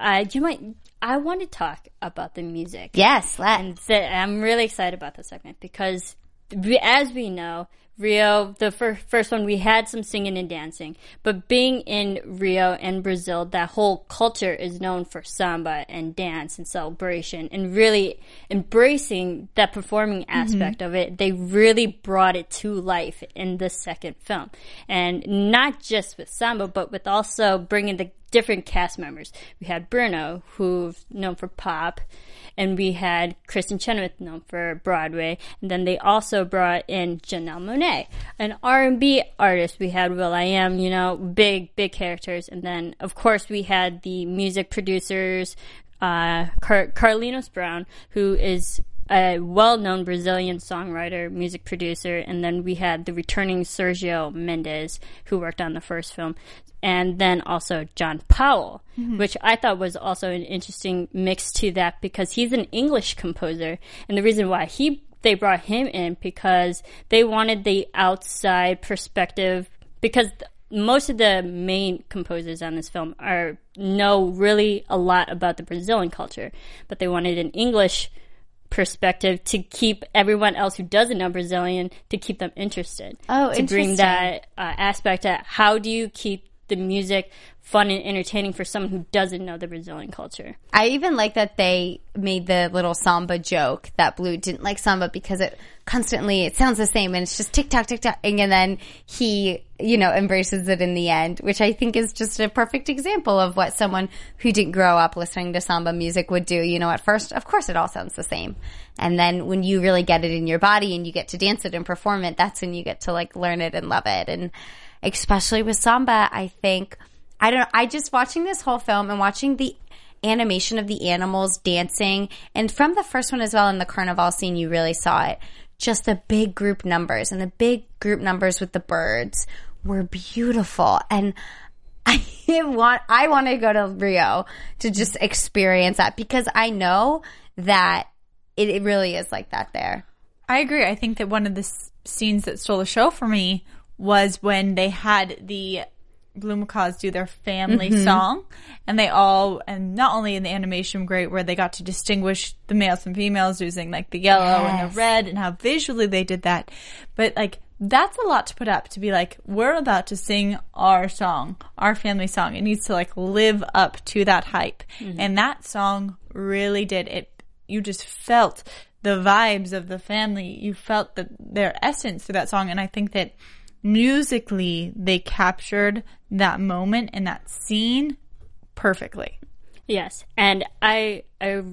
I want to talk about the music. Yes, And I'm really excited about this segment because, as we know, Rio, the first one, we had some singing and dancing. But being in Rio and Brazil, that whole culture is known for samba and dance and celebration, and really embracing that performing aspect of it. They really brought it to life in the second film. And not just with samba, but with also bringing the different cast members. We had Bruno, who's known for pop, and we had Kristen Chenoweth, known for Broadway, and then they also brought in Janelle Monáe, an R&B artist. We had will.i.am, big characters, and then of course we had the music producers, Carlinhos Brown, who is a well-known Brazilian songwriter, music producer, and then we had the returning Sergio Mendes, who worked on the first film, and then also John Powell, which I thought was also an interesting mix to that because he's an English composer, and the reason why they brought him in because they wanted the outside perspective, because most of the main composers on this film know really a lot about the Brazilian culture, but they wanted an English perspective to keep everyone else who doesn't know Brazilian, to keep them interested. Oh, to bring that aspect of how do you keep the music fun and entertaining for someone who doesn't know the Brazilian culture. I even like that they made the little samba joke that Blue didn't like samba because it sounds the same and it's just tick-tock, tick-tock. And then he, embraces it in the end, which I think is just a perfect example of what someone who didn't grow up listening to samba music would do. At first, of course, it all sounds the same. And then when you really get it in your body and you get to dance it and perform it, that's when you get to learn it and love it. And especially with samba, I think, I just watching this whole film and watching the animation of the animals dancing, and from the first one as well in the carnival scene, you really saw it. Just the big group numbers, and the big group numbers with the birds were beautiful. And I want to go to Rio to just experience that because I know that it really is like that there. I agree. I think that one of the scenes that stole the show for me was when they had the Blue Macaws do their family song, and and not only in the animation great where they got to distinguish the males and females using the yellow and the red and how visually they did that, but that's a lot to put up to be we're about to sing our song, our family song. It needs to live up to that hype, and that song really did it. You just felt the vibes of the family. You felt their essence through that song, and I think that musically, they captured that moment and that scene perfectly. Yes, and I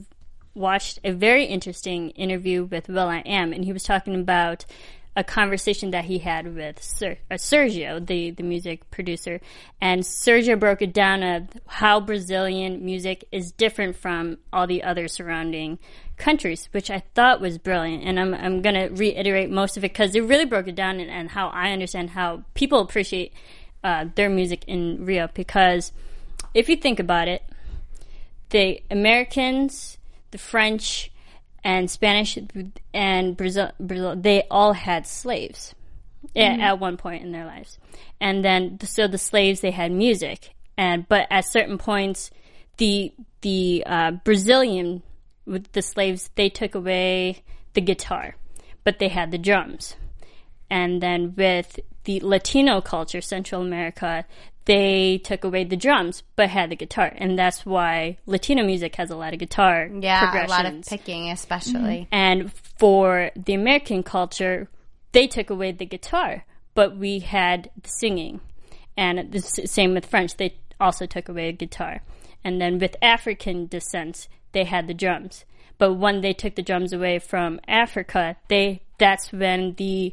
watched a very interesting interview with will.i.am, and he was talking about a conversation that he had with Sergio, the music producer, and Sergio broke it down of how Brazilian music is different from all the other surrounding countries, which I thought was brilliant. And I'm going to reiterate most of it because it really broke it down and how I understand how people appreciate their music in Rio, because if you think about it, the Americans, the French, and Spanish, and Brazil, they all had slaves at one point in their lives. And then, so the slaves, they had music. But at certain points, the Brazilian, with the slaves, they took away the guitar, but they had the drums. And then with the Latino culture, Central America, they took away the drums, but had the guitar. And that's why Latino music has a lot of guitar progressions. A lot of picking, especially. And for the American culture, they took away the guitar, but we had the singing. And the same with French, they also took away the guitar. And then with African descent, they had the drums. But when they took the drums away from Africa, that's when the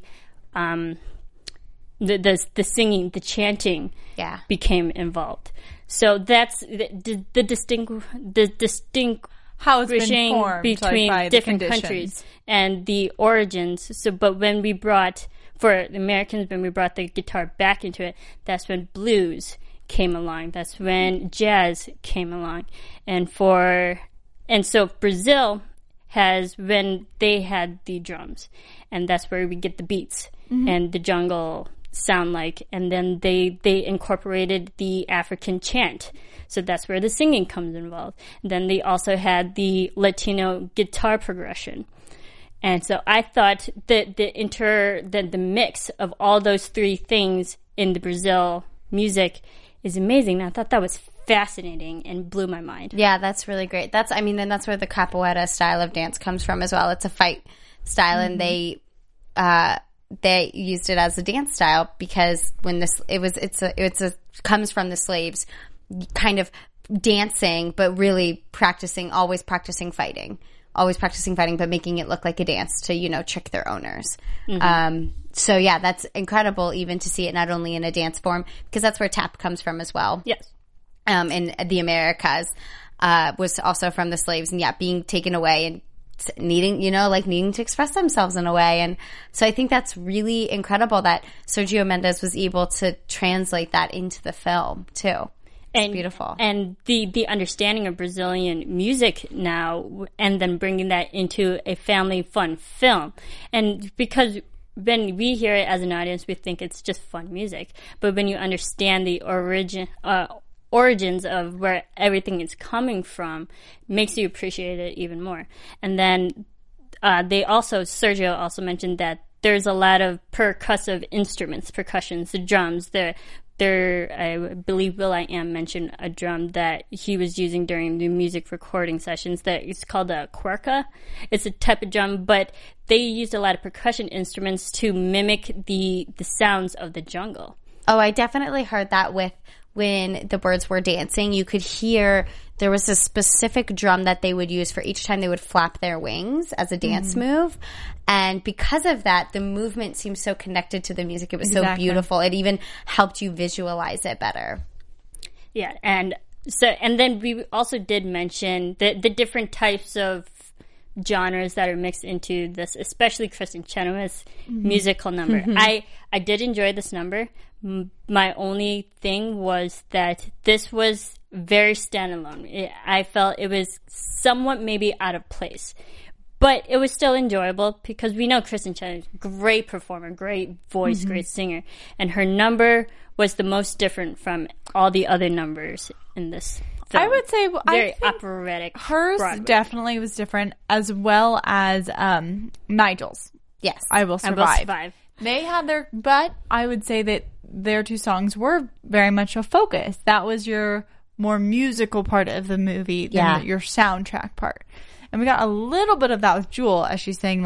singing, the chanting became involved. So that's the distinct how it's been formed between by different countries and the origins. So, but when we brought, for the Americans, when we brought the guitar back into it, that's when blues came along. That's when jazz came along. And so Brazil has, when they had the drums, and that's where we get the beats and the jungle sound like, and then they incorporated the African chant. So that's where the singing comes involved. And then they also had the Latino guitar progression. And so I thought that the mix of all those three things in the Brazil music is amazing. I thought that was fascinating and blew my mind. Yeah, that's really great. That's where the capoeira style of dance comes from as well. It's a fight style, and they used it as a dance style because when comes from the slaves kind of dancing, but really always practicing fighting, but making it look like a dance to, trick their owners. So yeah, that's incredible even to see it not only in a dance form, because that's where tap comes from as well. Yes. In the Americas, was also from the slaves, and being taken away and needing to express themselves in a way. And so I think that's really incredible that Sergio Mendes was able to translate that into the film too. It's beautiful. And the understanding of Brazilian music now, and then bringing that into a family fun film. And because when we hear it as an audience, we think it's just fun music. But when you understand the origins of where everything is coming from, makes you appreciate it even more. And then Sergio also mentioned that there's a lot of percussive instruments, percussions, the drums. I believe will.i.am mentioned a drum that he was using during the music recording sessions that is called a cueca. It's a type of drum, but they used a lot of percussion instruments to mimic the sounds of the jungle. Oh, I definitely heard that when the birds were dancing. You could hear there was a specific drum that they would use for each time they would flap their wings as a dance move. And because of that, the movement seemed so connected to the music. It was so beautiful. It even helped you visualize it better. Yeah. And then we also did mention the different types of genres that are mixed into this, especially Kristen Chenoweth's musical number. I did enjoy this number. My only thing was that this was very standalone. I felt it was somewhat maybe out of place, but it was still enjoyable because we know Kristen Chenoweth, great performer, great voice, great singer, and her number was the most different from all the other numbers in this film. I would say very operatic. Hers Broadway. Definitely was different, as well as Nigel's. Yes, I Will Survive. Survive. They had but I would say that their two songs were very much a focus. That was your more musical part of the movie than your soundtrack part. And we got a little bit of that with Jewel as she's saying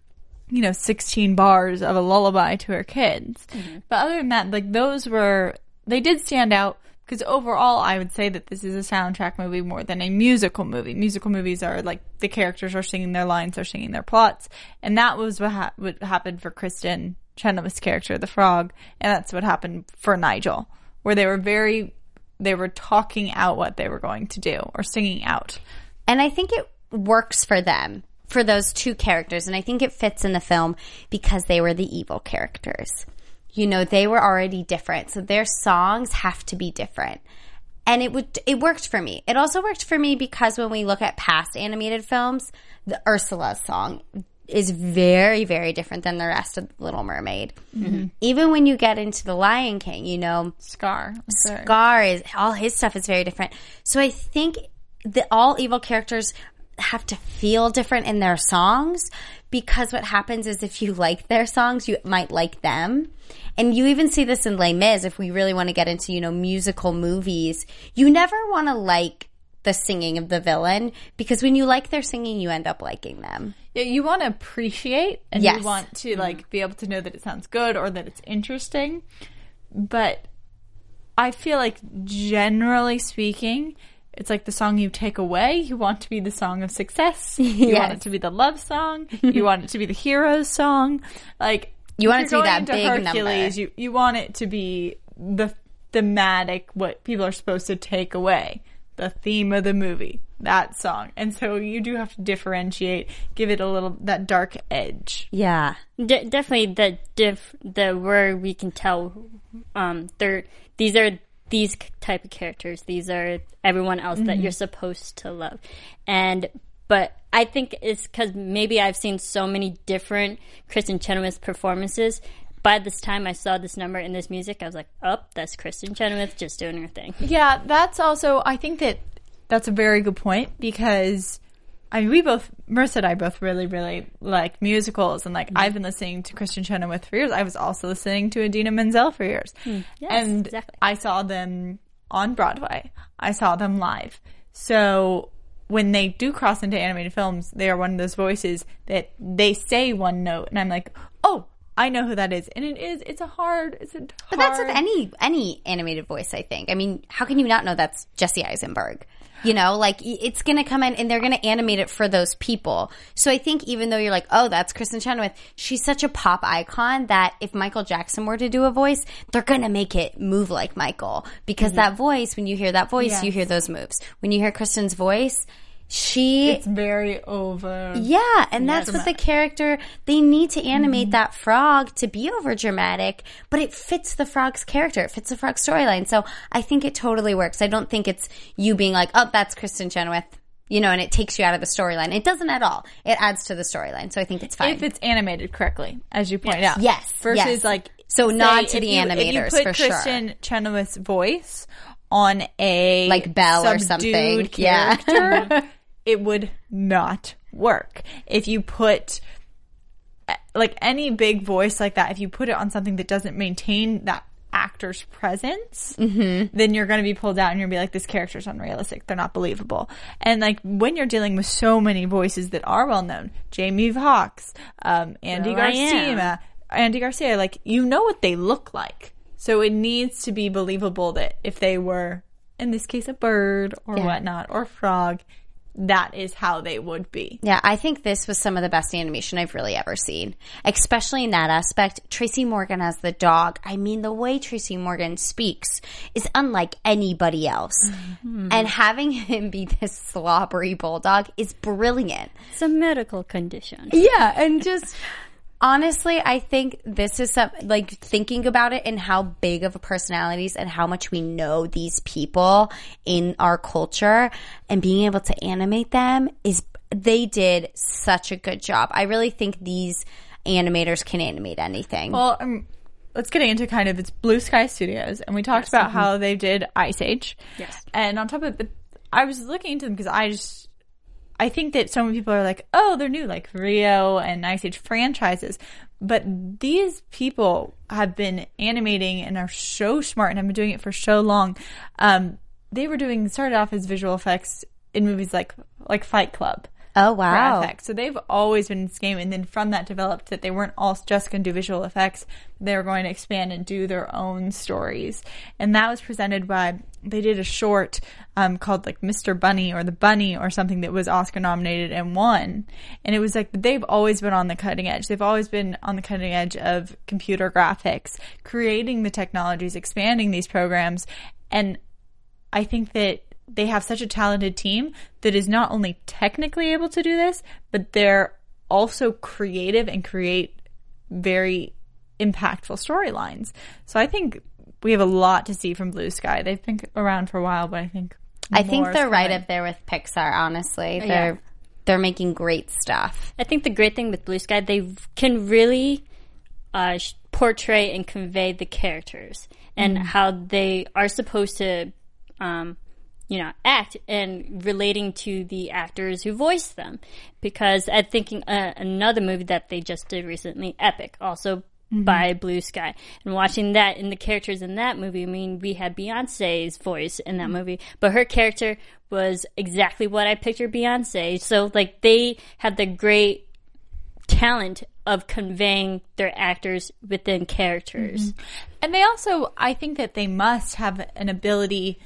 16 bars of a lullaby to her kids. But other than that, they did stand out because overall I would say that this is a soundtrack movie more than a musical movie. Musical movies are the characters are singing their lines, they're singing their plots. And that was what happened for Kristen Chenoweth's character, the frog. And that's what happened for Nigel, where they were talking out what they were going to do or singing out. And I think it works for them, for those two characters. And I think it fits in the film because they were the evil characters. They were already different. So their songs have to be different. And it worked for me. It also worked for me because when we look at past animated films, the Ursula song is very, very different than the rest of Little Mermaid. Mm-hmm. Even when you get into The Lion King, you know, Scar is, all his stuff is very different. So I think that all evil characters have to feel different in their songs, because what happens is if you like their songs, you might like them. And you even see this in Les Mis, if we really want to get into, you know, musical movies. You never want to like the singing of the villain, because when you like their singing, you end up liking them. Yeah, you want to appreciate, and yes. you want to like be able to know that it sounds good or that it's interesting. But I feel like, generally speaking, it's like the song you take away, you want to be the song of success. You yes. want it to be the love song. You want it to be the hero's song. Like, you want it to be that big Hercules, number. You want it to be the thematic, what people are supposed to take away. The theme of the movie, that song. And so you do have to differentiate, give it a little, that dark edge. Yeah. Definitely the where we can tell, these are these type of characters. These are everyone else that you're supposed to love. But I think it's because maybe I've seen so many different Kristen Chenoweth performances. By this time I saw this number in this music, I was like, oh, that's Kristen Chenoweth just doing her thing. Yeah, that's also, I think that's a very good point, because I mean, Marissa and I both really, really like musicals, and like I've been listening to Kristen Chenoweth for years. I was also listening to Idina Menzel for years. Yes, and exactly. I saw them on Broadway. I saw them live. So when they do cross into animated films, they are one of those voices that they say one note, and I'm like, oh, I know who that is. And it's a hard. But that's with any animated voice, I think. I mean, how can you not know that's Jesse Eisenberg? You know, like, it's going to come in and they're going to animate it for those people. So I think even though you're like, oh, that's Kristen Chenoweth, she's such a pop icon that if Michael Jackson were to do a voice, they're going to make it move like Michael. Because that voice, when you hear that voice, you hear those moves. When you hear Kristen's voice, it's very over. Yeah, and that's what the character, they need to animate that frog to be over dramatic, but it fits the frog's character. It fits the frog's storyline. So I think it totally works. I don't think it's you being like, oh, that's Kristen Chenoweth, you know, and it takes you out of the storyline. It doesn't at all. It adds to the storyline. So I think it's fine. If it's animated correctly, as you pointed out. Yes. Versus like, so nod to the animators, if you put for Kristen Chenoweth's voice on a like Belle or something, character, it would not work. If you put like any big voice like that, if you put it on something that doesn't maintain that actor's presence, then you're going to be pulled out and you're going to be like, this character's unrealistic. They're not believable. And like when you're dealing with so many voices that are well known, Jamie Foxx, Andy Garcia, like, you know what they look like. So it needs to be believable that if they were, in this case, a bird or whatnot, or frog, that is how they would be. Yeah, I think this was some of the best animation I've really ever seen, especially in that aspect. Tracy Morgan as the dog. I mean, the way Tracy Morgan speaks is unlike anybody else. Mm-hmm. And having him be this slobbery bulldog is brilliant. It's a medical condition. Yeah, and just... honestly, I think this is like thinking about it and how big of a personalities and how much we know these people in our culture, and being able to animate them they did such a good job. I really think these animators can animate anything. Well, let's get into kind of, it's Blue Sky Studios, and we talked about how they did Ice Age. Yes. And on top of it, I was looking into them because I think that so many people are like, oh, they're new, like Rio and Ice Age franchises. But these people have been animating and are so smart and have been doing it for so long. They were started off as visual effects in movies like Fight Club. Oh, wow. Effects. So they've always been in this game. And then from that developed that they weren't all just going to do visual effects. They were going to expand and do their own stories. And that was presented by, they did a short called like Mr. Bunny or The Bunny or something that was Oscar nominated and won. And it was like, they've always been on the cutting edge. They've always been on the cutting edge of computer graphics, creating the technologies, expanding these programs. And I think that they have such a talented team that is not only technically able to do this, but they're also creative and create very impactful storylines. So I think we have a lot to see from Blue Sky. They've been around for a while, but I think they're right up there with Pixar, honestly. They're making great stuff. I think the great thing with Blue Sky, they can really portray and convey the characters and how they are supposed to, act and relating to the actors who voice them. Because I'm thinking another movie that they just did recently, Epic, also by Blue Sky. And watching that and the characters in that movie, I mean, we had Beyonce's voice in that movie, but her character was exactly what I pictured Beyonce. So, like, they have the great talent of conveying their actors within characters. And they also, I think that they must have an ability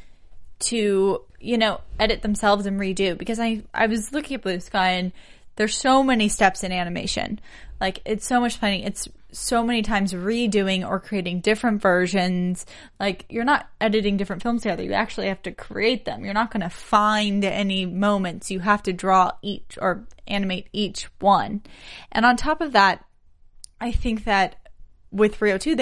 to, edit themselves and redo. Because I was looking at Blue Sky and there's so many steps in animation. Like, it's so much funny. It's so many times redoing or creating different versions. Like, you're not editing different films together. You actually have to create them. You're not going to find any moments. You have to draw each or animate each one. And on top of that, I think that with Rio 2,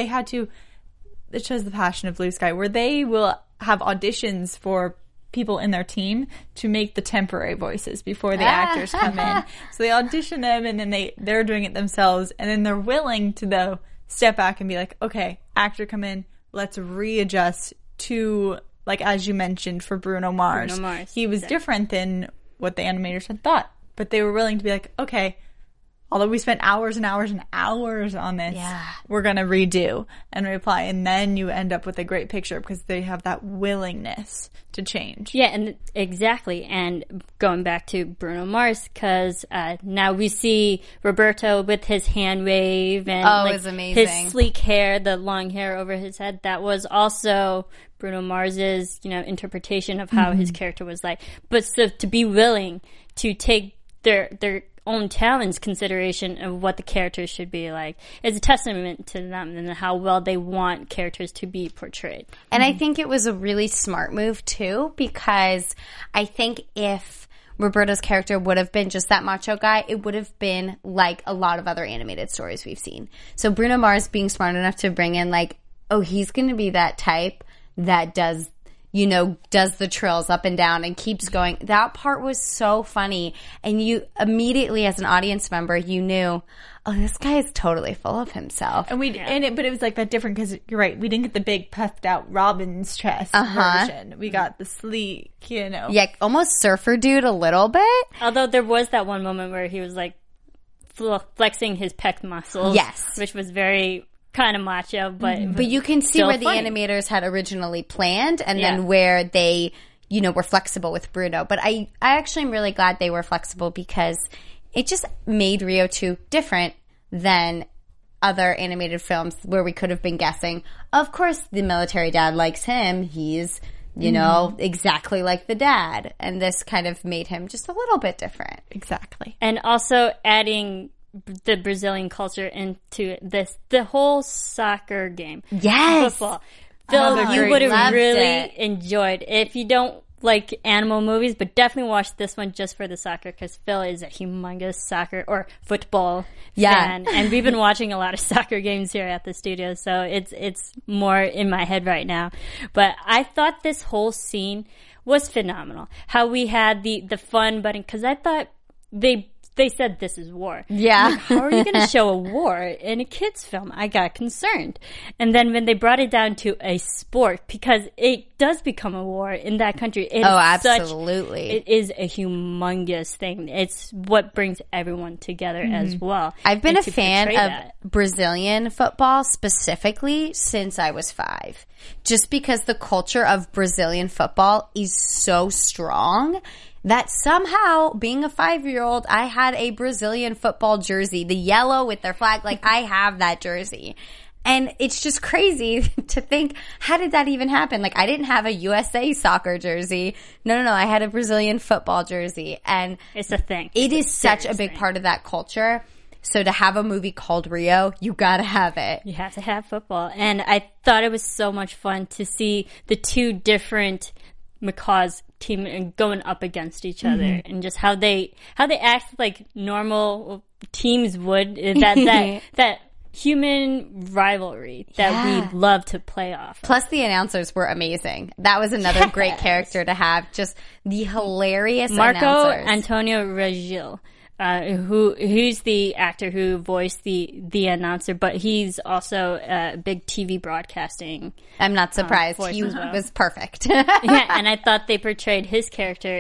it shows the passion of Blue Sky, where they will have auditions for people in their team to make the temporary voices before the actors come in. So they audition them and then they're doing it themselves, and then they're willing to though step back and be like, okay, actor come in, let's readjust to, like, as you mentioned for Bruno Mars. He was different than what the animators had thought, but they were willing to be like, okay, although we spent hours and hours and hours on this, we're going to redo and reapply. And then you end up with a great picture because they have that willingness to change. Yeah, and exactly. And going back to Bruno Mars, because now we see Roberto with his hand wave and it was amazing. His sleek hair, the long hair over his head. That was also Bruno Mars's, interpretation of how his character was like. But so to be willing to take their own talents consideration of what the characters should be like is a testament to them and how well they want characters to be portrayed. And I think it was a really smart move too, because I think if Roberto's character would have been just that macho guy, it would have been like a lot of other animated stories we've seen. So Bruno Mars being smart enough to bring in like, oh, he's going to be that type that does the trills up and down and keeps going. That part was so funny. And you immediately, as an audience member, you knew, oh, this guy is totally full of himself. And but it was like that different because you're right. We didn't get the big puffed out Robin's chest version. We got the sleek, Yeah, almost surfer dude a little bit. Although there was that one moment where he was like flexing his pec muscles. Yes. Which was very kind of macho, but you can see where the animators had originally planned and then where they, were flexible with Bruno. But I actually am really glad they were flexible because it just made Rio 2 different than other animated films where we could have been guessing. Of course, the military dad likes him. He's, exactly like the dad. And this kind of made him just a little bit different. Exactly. And also adding the Brazilian culture into the whole soccer game. Yes. Football. Phil, you would have really enjoyed if you don't like animal movies, but definitely watch this one just for the soccer because Phil is a humongous soccer or football fan. And we've been watching a lot of soccer games here at the studio, so it's more in my head right now. But I thought this whole scene was phenomenal. How we had the fun button, because I thought they said this is war. Yeah. Like, how are you going to show a war in a kid's film? I got concerned. And then when they brought it down to a sport, because it does become a war in that country. Absolutely. It is a humongous thing. It's what brings everyone together as well. I've been a fan of Brazilian football specifically since I was 5. Just because the culture of Brazilian football is so strong that somehow, being a 5-year-old, I had a Brazilian football jersey, the yellow with their flag. Like, I have that jersey. And it's just crazy to think, how did that even happen? Like, I didn't have a USA soccer jersey. No. I had a Brazilian football jersey. And it's a thing. It is such a big part of that culture. So to have a movie called Rio, you gotta have it. You have to have football. And I thought it was so much fun to see the two different Macaw's team going up against each other and just how they act like normal teams would that human rivalry that we love to play off. Plus, the announcers were amazing. That was another great character to have. Just the hilarious Marco announcers. Antonio Regil, who's the actor who voiced the announcer, but he's also a big TV broadcasting. I'm not surprised. voice He as well. was perfect. Yeah, and I thought they portrayed his character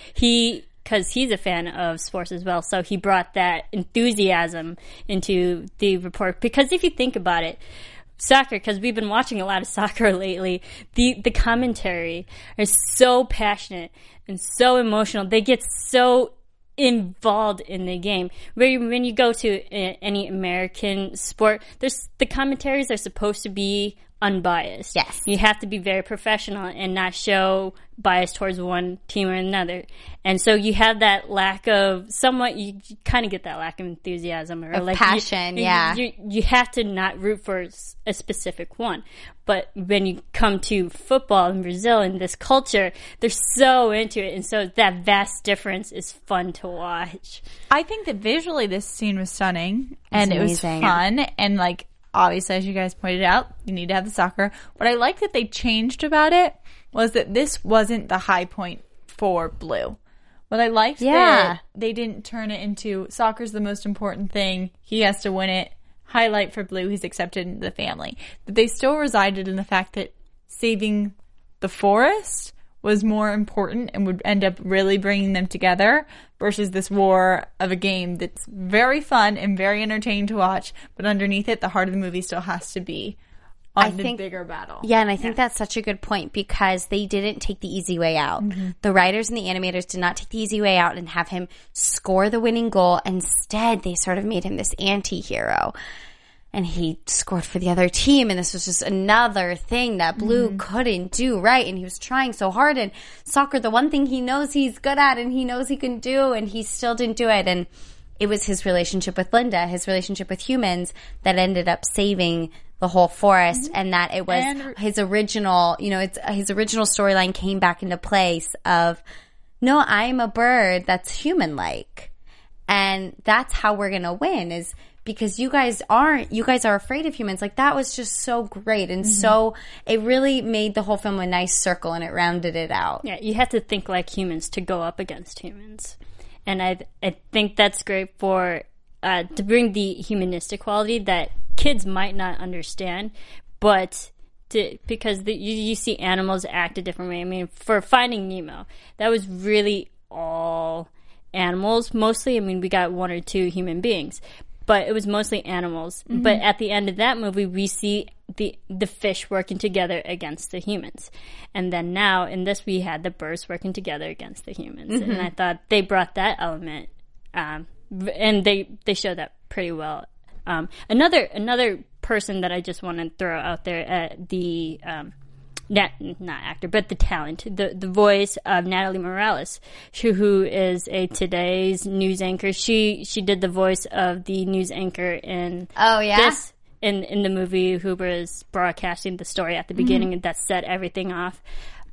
because he's a fan of sports as well, so he brought that enthusiasm into the report. Because if you think about it, soccer, because we've been watching a lot of soccer lately, the commentary is so passionate and so emotional. They get so involved in the game. When you go to any American sport, the commentaries are supposed to be unbiased. Yes. You have to be very professional and not show bias towards one team or another. And so you have that lack of you kind of get that lack of enthusiasm or Of passion, yeah. You have to not root for a specific one. But when you come to football in Brazil and this culture, they're so into it. And so that vast difference is fun to watch. I think that visually this scene was stunning and it was amazing. fun and like obviously, as you guys pointed out, you need to have the soccer. What I liked that they changed about it was that this wasn't the high point for Blue. What I liked that they didn't turn it into soccer's the most important thing. He has to win it. Highlight for Blue, he's accepted into the family. That they still resided in the fact that saving the forest was more important and would end up really bringing them together versus this war of a game that's very fun and very entertaining to watch, but underneath it, the heart of the movie still has to be on the bigger battle. Yeah, and I think that's such a good point because they didn't take the easy way out. Mm-hmm. The writers and the animators did not take the easy way out and have him score the winning goal. Instead, they sort of made him this anti-hero. And he scored for the other team, and this was just another thing that Blue couldn't do right. And he was trying so hard. And soccer, the one thing he knows he's good at and he knows he can do, and he still didn't do it. And it was his relationship with Linda, his relationship with humans, that ended up saving the whole forest. And that it was his original, his original storyline came back into place of, no, I'm a bird that's human-like. And that's how we're going to win is because you guys are afraid of humans. Like that was just so great. And so it really made the whole film a nice circle and it rounded it out. Yeah, you have to think like humans to go up against humans. And I think that's great for, to bring the humanistic quality that kids might not understand, but because you see animals act a different way. I mean, for Finding Nemo, that was really all animals. Mostly, I mean, we got one or two human beings. But it was mostly animals. Mm-hmm. But at the end of that movie, we see the fish working together against the humans. And then now, in this, we had the birds working together against the humans. Mm-hmm. And I thought they brought that element, and they showed that pretty well. Another person that I just want to throw out there, not actor, but the talent, the voice of Natalie Morales, who is a Today's news anchor. She did the voice of the news anchor in in the movie who was broadcasting the story at the beginning that set everything off.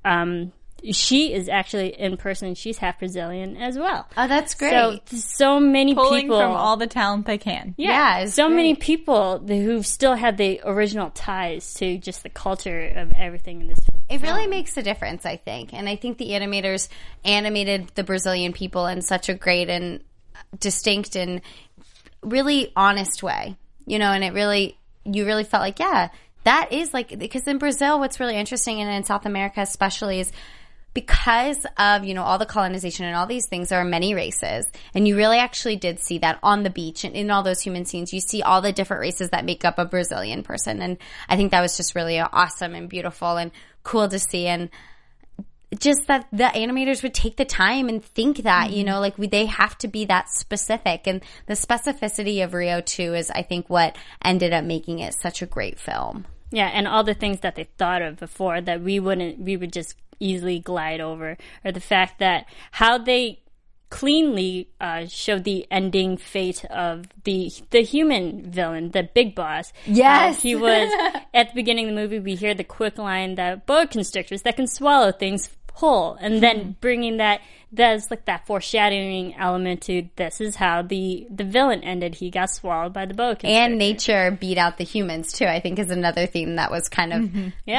She is actually in person. She's half Brazilian as well. Oh, that's great. So many Pulling people from all the talent they can. Yeah, so many people who still had the original ties to just the culture of everything in this film. It really makes a difference, I think. And I think the animators animated the Brazilian people in such a great and distinct and really honest way. And you really felt like, yeah, that is like, because in Brazil, what's really interesting, and in South America especially, is because of, all the colonization and all these things, there are many races. And you really actually did see that on the beach and in all those human scenes. You see all the different races that make up a Brazilian person. And I think that was just really awesome and beautiful and cool to see. And just that the animators would take the time and think that, they have to be that specific. And the specificity of Rio 2 is, I think, what ended up making it such a great film. Yeah, and all the things that they thought of before that we would just easily glide over, or the fact that how they cleanly showed the ending fate of the human villain, the big boss. Yes. He was, at the beginning of the movie, we hear the quick line that boa constrictors that can swallow things whole, and then bringing there's like that foreshadowing element to this is how the villain ended. He got swallowed by the boa constrictor. And nature beat out the humans too, I think, is another theme that was kind of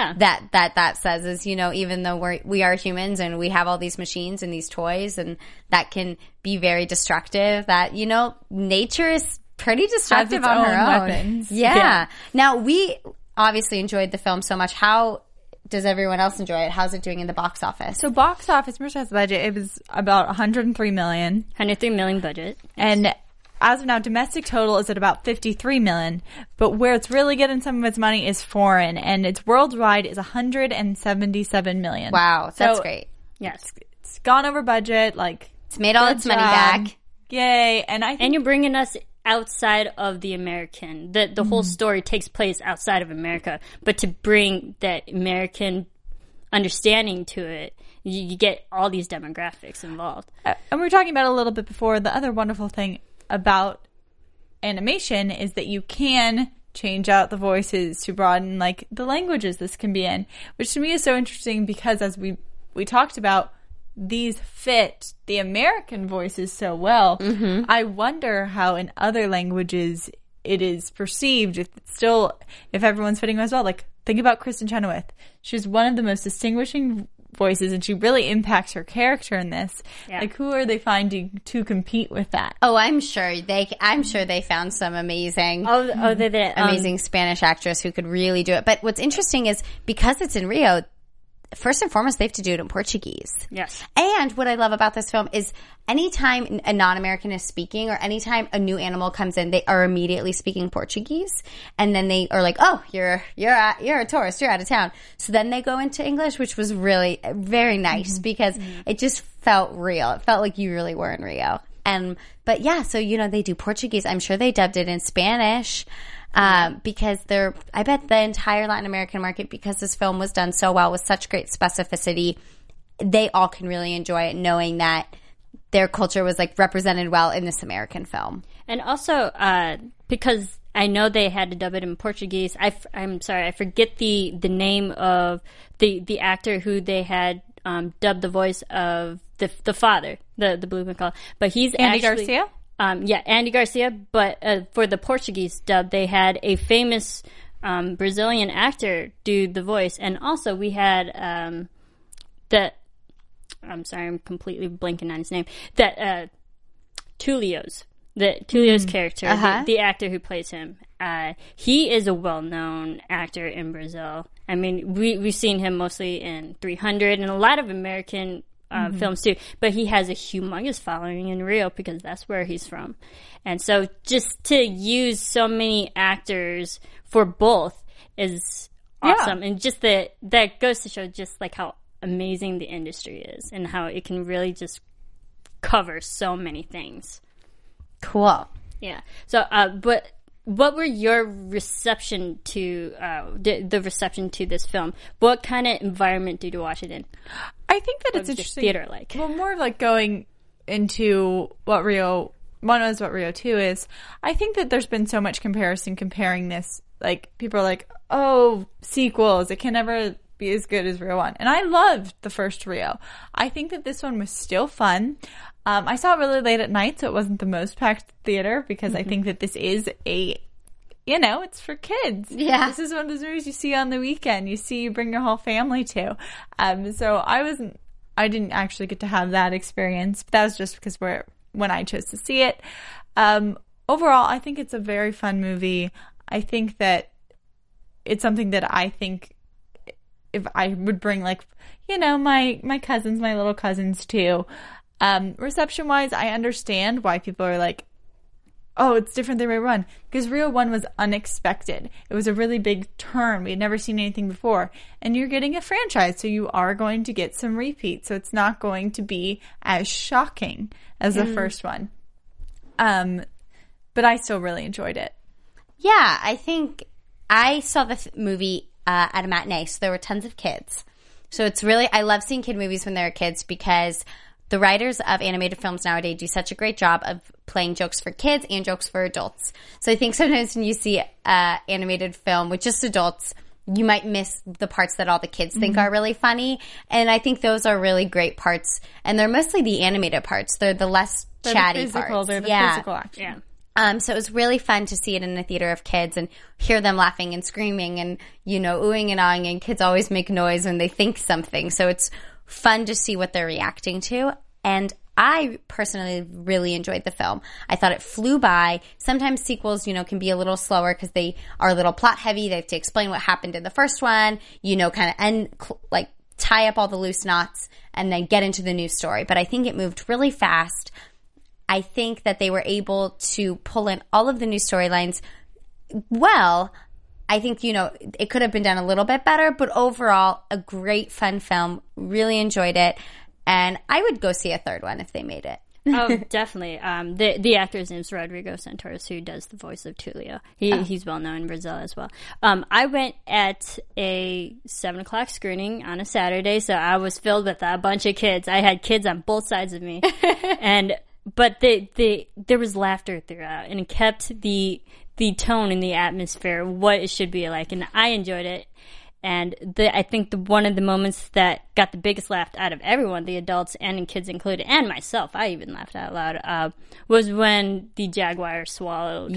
that says is, you know, even though we are humans and we have all these machines and these toys and that can be very destructive, that, you know, nature is pretty destructive on her own. Weapons. Yeah. Now, we obviously enjoyed the film so much. How does everyone else enjoy it? How's it doing in the box office? So box office, Marisha's budget, it was about $103 million. $103 million budget. And as of now, domestic total is at about $53 million. But where it's really getting some of its money is foreign. And its worldwide is $177 million. Wow, that's So great. Yes. It's gone over budget. Like, It's made all good its money job. back. Yay. And I think And you're bringing us outside of the American. The whole story takes place outside of America. But to bring that American understanding to it, you get all these demographics involved. and we were talking about it a little bit before, the other wonderful thing about animation is that you can change out the voices to broaden like the languages this can be in, which to me is so interesting because as we talked about, these fit the American voices so well. Mm-hmm. I wonder how in other languages it is perceived, if everyone's fitting as well. Like, think about Kristen Chenoweth. She's one of the most distinguishing voices, and she really impacts her character in this. Yeah. Like, who are they finding to compete with that? Oh, I'm sure they found some amazing, amazing Spanish actress who could really do it. But what's interesting is because it's in Rio, first and foremost, they have to do it in Portuguese. Yes. And what I love about this film is anytime a non-American is speaking or anytime a new animal comes in, they are immediately speaking Portuguese. And then they are like, oh, you're a tourist, you're out of town. So then they go into English, which was really very nice because it just felt real. It felt like you really were in Rio. But yeah, so, you know, they do Portuguese. I'm sure they dubbed it in Spanish. Because I bet the entire Latin American market, because this film was done so well with such great specificity, they all can really enjoy it knowing that their culture was like represented well in this American film. And also, because I know they had to dub it in Portuguese, I'm sorry, I forget the name of the actor who they had dubbed the voice of the father, the Blue McCall, but he's Andy Garcia? Andy Garcia, but for the Portuguese dub, they had a famous Brazilian actor do the voice. And also we had I'm sorry, I'm completely blanking on his name, Tulio's character, the actor who plays him. He is a well-known actor in Brazil. I mean, we've seen him mostly in 300 and a lot of American films too, but he has a humongous following in Rio because that's where he's from. And so just to use so many actors for both is awesome. And just that goes to show just like how amazing the industry is and how it can really just cover so many things. Cool. Yeah. So, but what were your reception to the reception to this film? What kind of environment did you watch it in? I think that it's interesting. Theater like. Well, more of like going into what Rio 1 is, what Rio 2 is. I think that there's been so much comparing this. Like, people are like, oh, sequels, it can never be as good as Rio 1. And I loved the first Rio. I think that this one was still fun. I saw it really late at night, so it wasn't the most packed theater because I think that this is it's for kids. Yeah. This is one of those movies you see on the weekend. You bring your whole family to. So I didn't actually get to have that experience, but that was just because when I chose to see it. Overall, I think it's a very fun movie. I think that it's something that I think if I would bring my cousins, my little cousins too. Reception wise, I understand why people are like, oh, it's different than Rio 1. Because Rio 1 was unexpected. It was a really big turn. We had never seen anything before. And you're getting a franchise, so you are going to get some repeats. So it's not going to be as shocking as the first one. But I still really enjoyed it. Yeah, I think I saw the movie at a matinee, so there were tons of kids. So it's really, I love seeing kid movies when they're kids because the writers of animated films nowadays do such a great job of playing jokes for kids and jokes for adults. So I think sometimes when you see an animated film with just adults, you might miss the parts that all the kids think are really funny. And I think those are really great parts. And they're mostly the animated parts. They're the less chatty parts. They're the physical action. Yeah. So it was really fun to see it in a theater of kids and hear them laughing and screaming and, oohing and ahhing, and kids always make noise when they think something. So it's fun to see what they're reacting to. And I personally really enjoyed the film. I thought it flew by. Sometimes sequels, can be a little slower because they are a little plot heavy. They have to explain what happened in the first one, kind of tie up all the loose knots and then get into the new story. But I think it moved really fast. I think that they were able to pull in all of the new storylines well. I think, it could have been done a little bit better, but overall, a great, fun film. Really enjoyed it. And I would go see a third one if they made it. Oh, definitely. The actor's name is Rodrigo Santoro, who does the voice of Tulio. He's well known in Brazil as well. I went at a 7 o'clock screening on a Saturday, so I was filled with a bunch of kids. I had kids on both sides of me, but there was laughter throughout, and it kept the tone and the atmosphere what it should be like, and I enjoyed it. And I think one of the moments that got the biggest laugh out of everyone, the adults and kids included, and myself, I even laughed out loud, was when the jaguar swallowed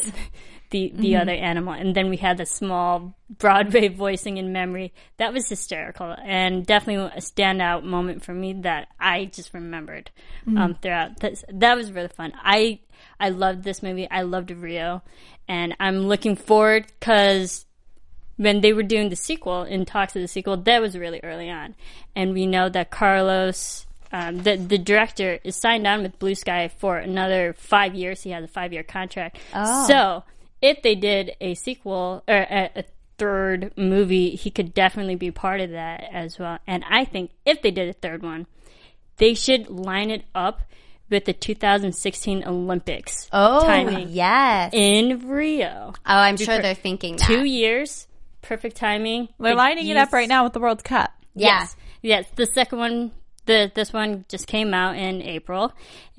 the other animal. And then we had the small Broadway voicing in memory. That was hysterical and definitely a standout moment for me that I just remembered throughout. That was really fun. I loved this movie. I loved Rio. And I'm looking forward because when they were doing the sequel, in talks of the sequel, that was really early on. And we know that Carlos, the director, is signed on with Blue Sky for another 5 years. He has a 5-year contract. Oh. So if they did a sequel or a third movie, he could definitely be part of that as well. And I think if they did a third one, they should line it up with the 2016 Olympics timing. Yes. In Rio. Oh, I'm sure they're thinking that. 2 years. Perfect timing. They're lining it up right now with the World Cup. Yes. The second one, this one just came out in April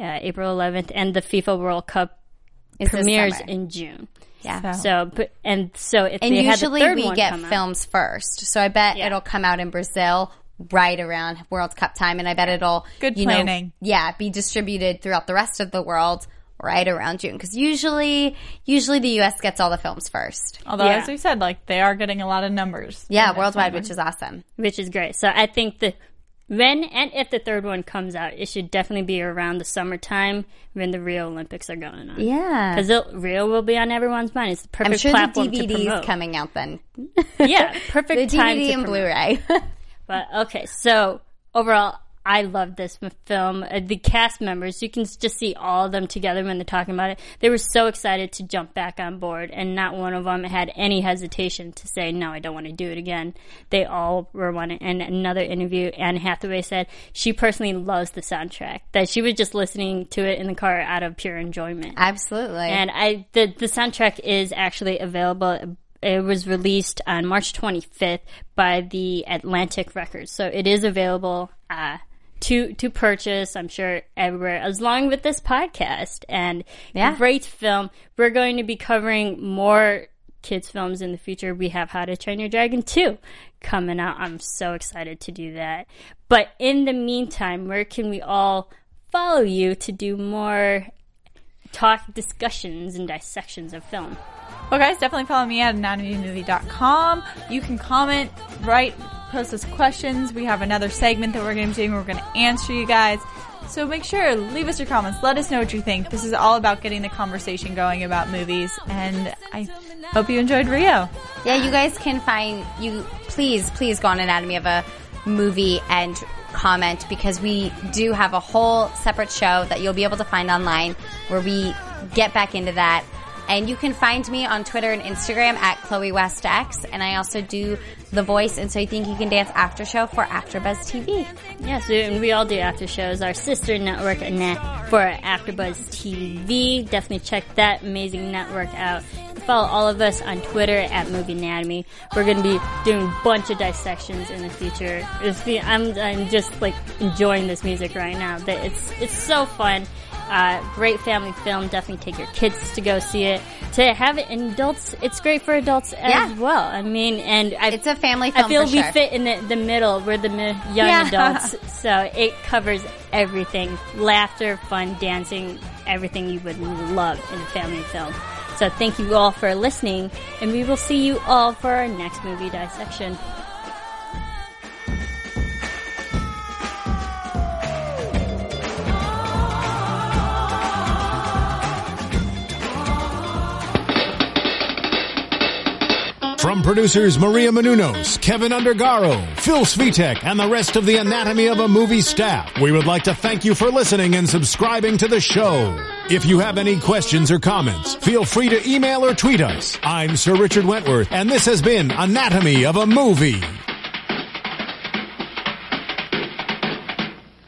11th, and the FIFA World Cup premieres in June. Yeah. So if they had the third one come out. Usually we get films first, so I bet it'll come out in Brazil right around World Cup time, and I bet it'll good planning. Be distributed throughout the rest of the world right around June, because usually the U.S. gets all the films first. Although, as we said, they are getting a lot of numbers. Yeah, worldwide, which is awesome. Which is great. So I think when and if the third one comes out, it should definitely be around the summertime when the Rio Olympics are going on. Yeah. Because Rio will be on everyone's mind. It's the perfect platform to promote. I'm sure the DVD's coming out then. Yeah, perfect the time DVD to and promote. Blu-ray. But, okay, so overall, I loved this film. The cast members, you can just see all of them together when they're talking about it. They were so excited to jump back on board, and not one of them had any hesitation to say, no, I don't want to do it again. They all were wanting. And another interview, Anne Hathaway said she personally loves the soundtrack, that she was just listening to it in the car out of pure enjoyment. Absolutely. And the soundtrack is actually available. It was released on March 25th by the Atlantic Records. So it is available to purchase, I'm sure, everywhere, as long with this podcast. And great film. We're going to be covering more kids' films in the future. We have How to Train Your Dragon 2 coming out. I'm so excited to do that. But in the meantime, where can we all follow you to do more discussions and dissections of film? Well, guys, definitely follow me at anatomymovie.com. You can comment, post us questions. We have another segment that we're going to be doing. We're going to answer you guys. So make sure, leave us your comments. Let us know what you think. This is all about getting the conversation going about movies. And I hope you enjoyed Rio. Yeah, you guys can please go on Anatomy of a Movie and comment, because we do have a whole separate show that you'll be able to find online where we get back into that. And you can find me on Twitter and Instagram at Chloe West X, and I also do The Voice and So You Think You Can Dance after show for AfterBuzz TV. Yes, and we all do after shows. Our sister network for AfterBuzz TV. Definitely check that amazing network out. Follow all of us on Twitter at Movie Anatomy. We're going to be doing a bunch of dissections in the future. I'm just enjoying this music right now. It's so fun. Great family film. Definitely take your kids to go see it. To have it in adults, it's great for adults as well. I mean, and it's a family film. I feel for we sure. fit in the middle. We're the young adults, so it covers everything: laughter, fun, dancing, everything you would love in a family film. So thank you all for listening, and we will see you all for our next movie dissection. From producers Maria Menounos, Kevin Undergaro, Phil Svitek, and the rest of the Anatomy of a Movie staff, we would like to thank you for listening and subscribing to the show. If you have any questions or comments, feel free to email or tweet us. I'm Sir Richard Wentworth, and this has been Anatomy of a Movie.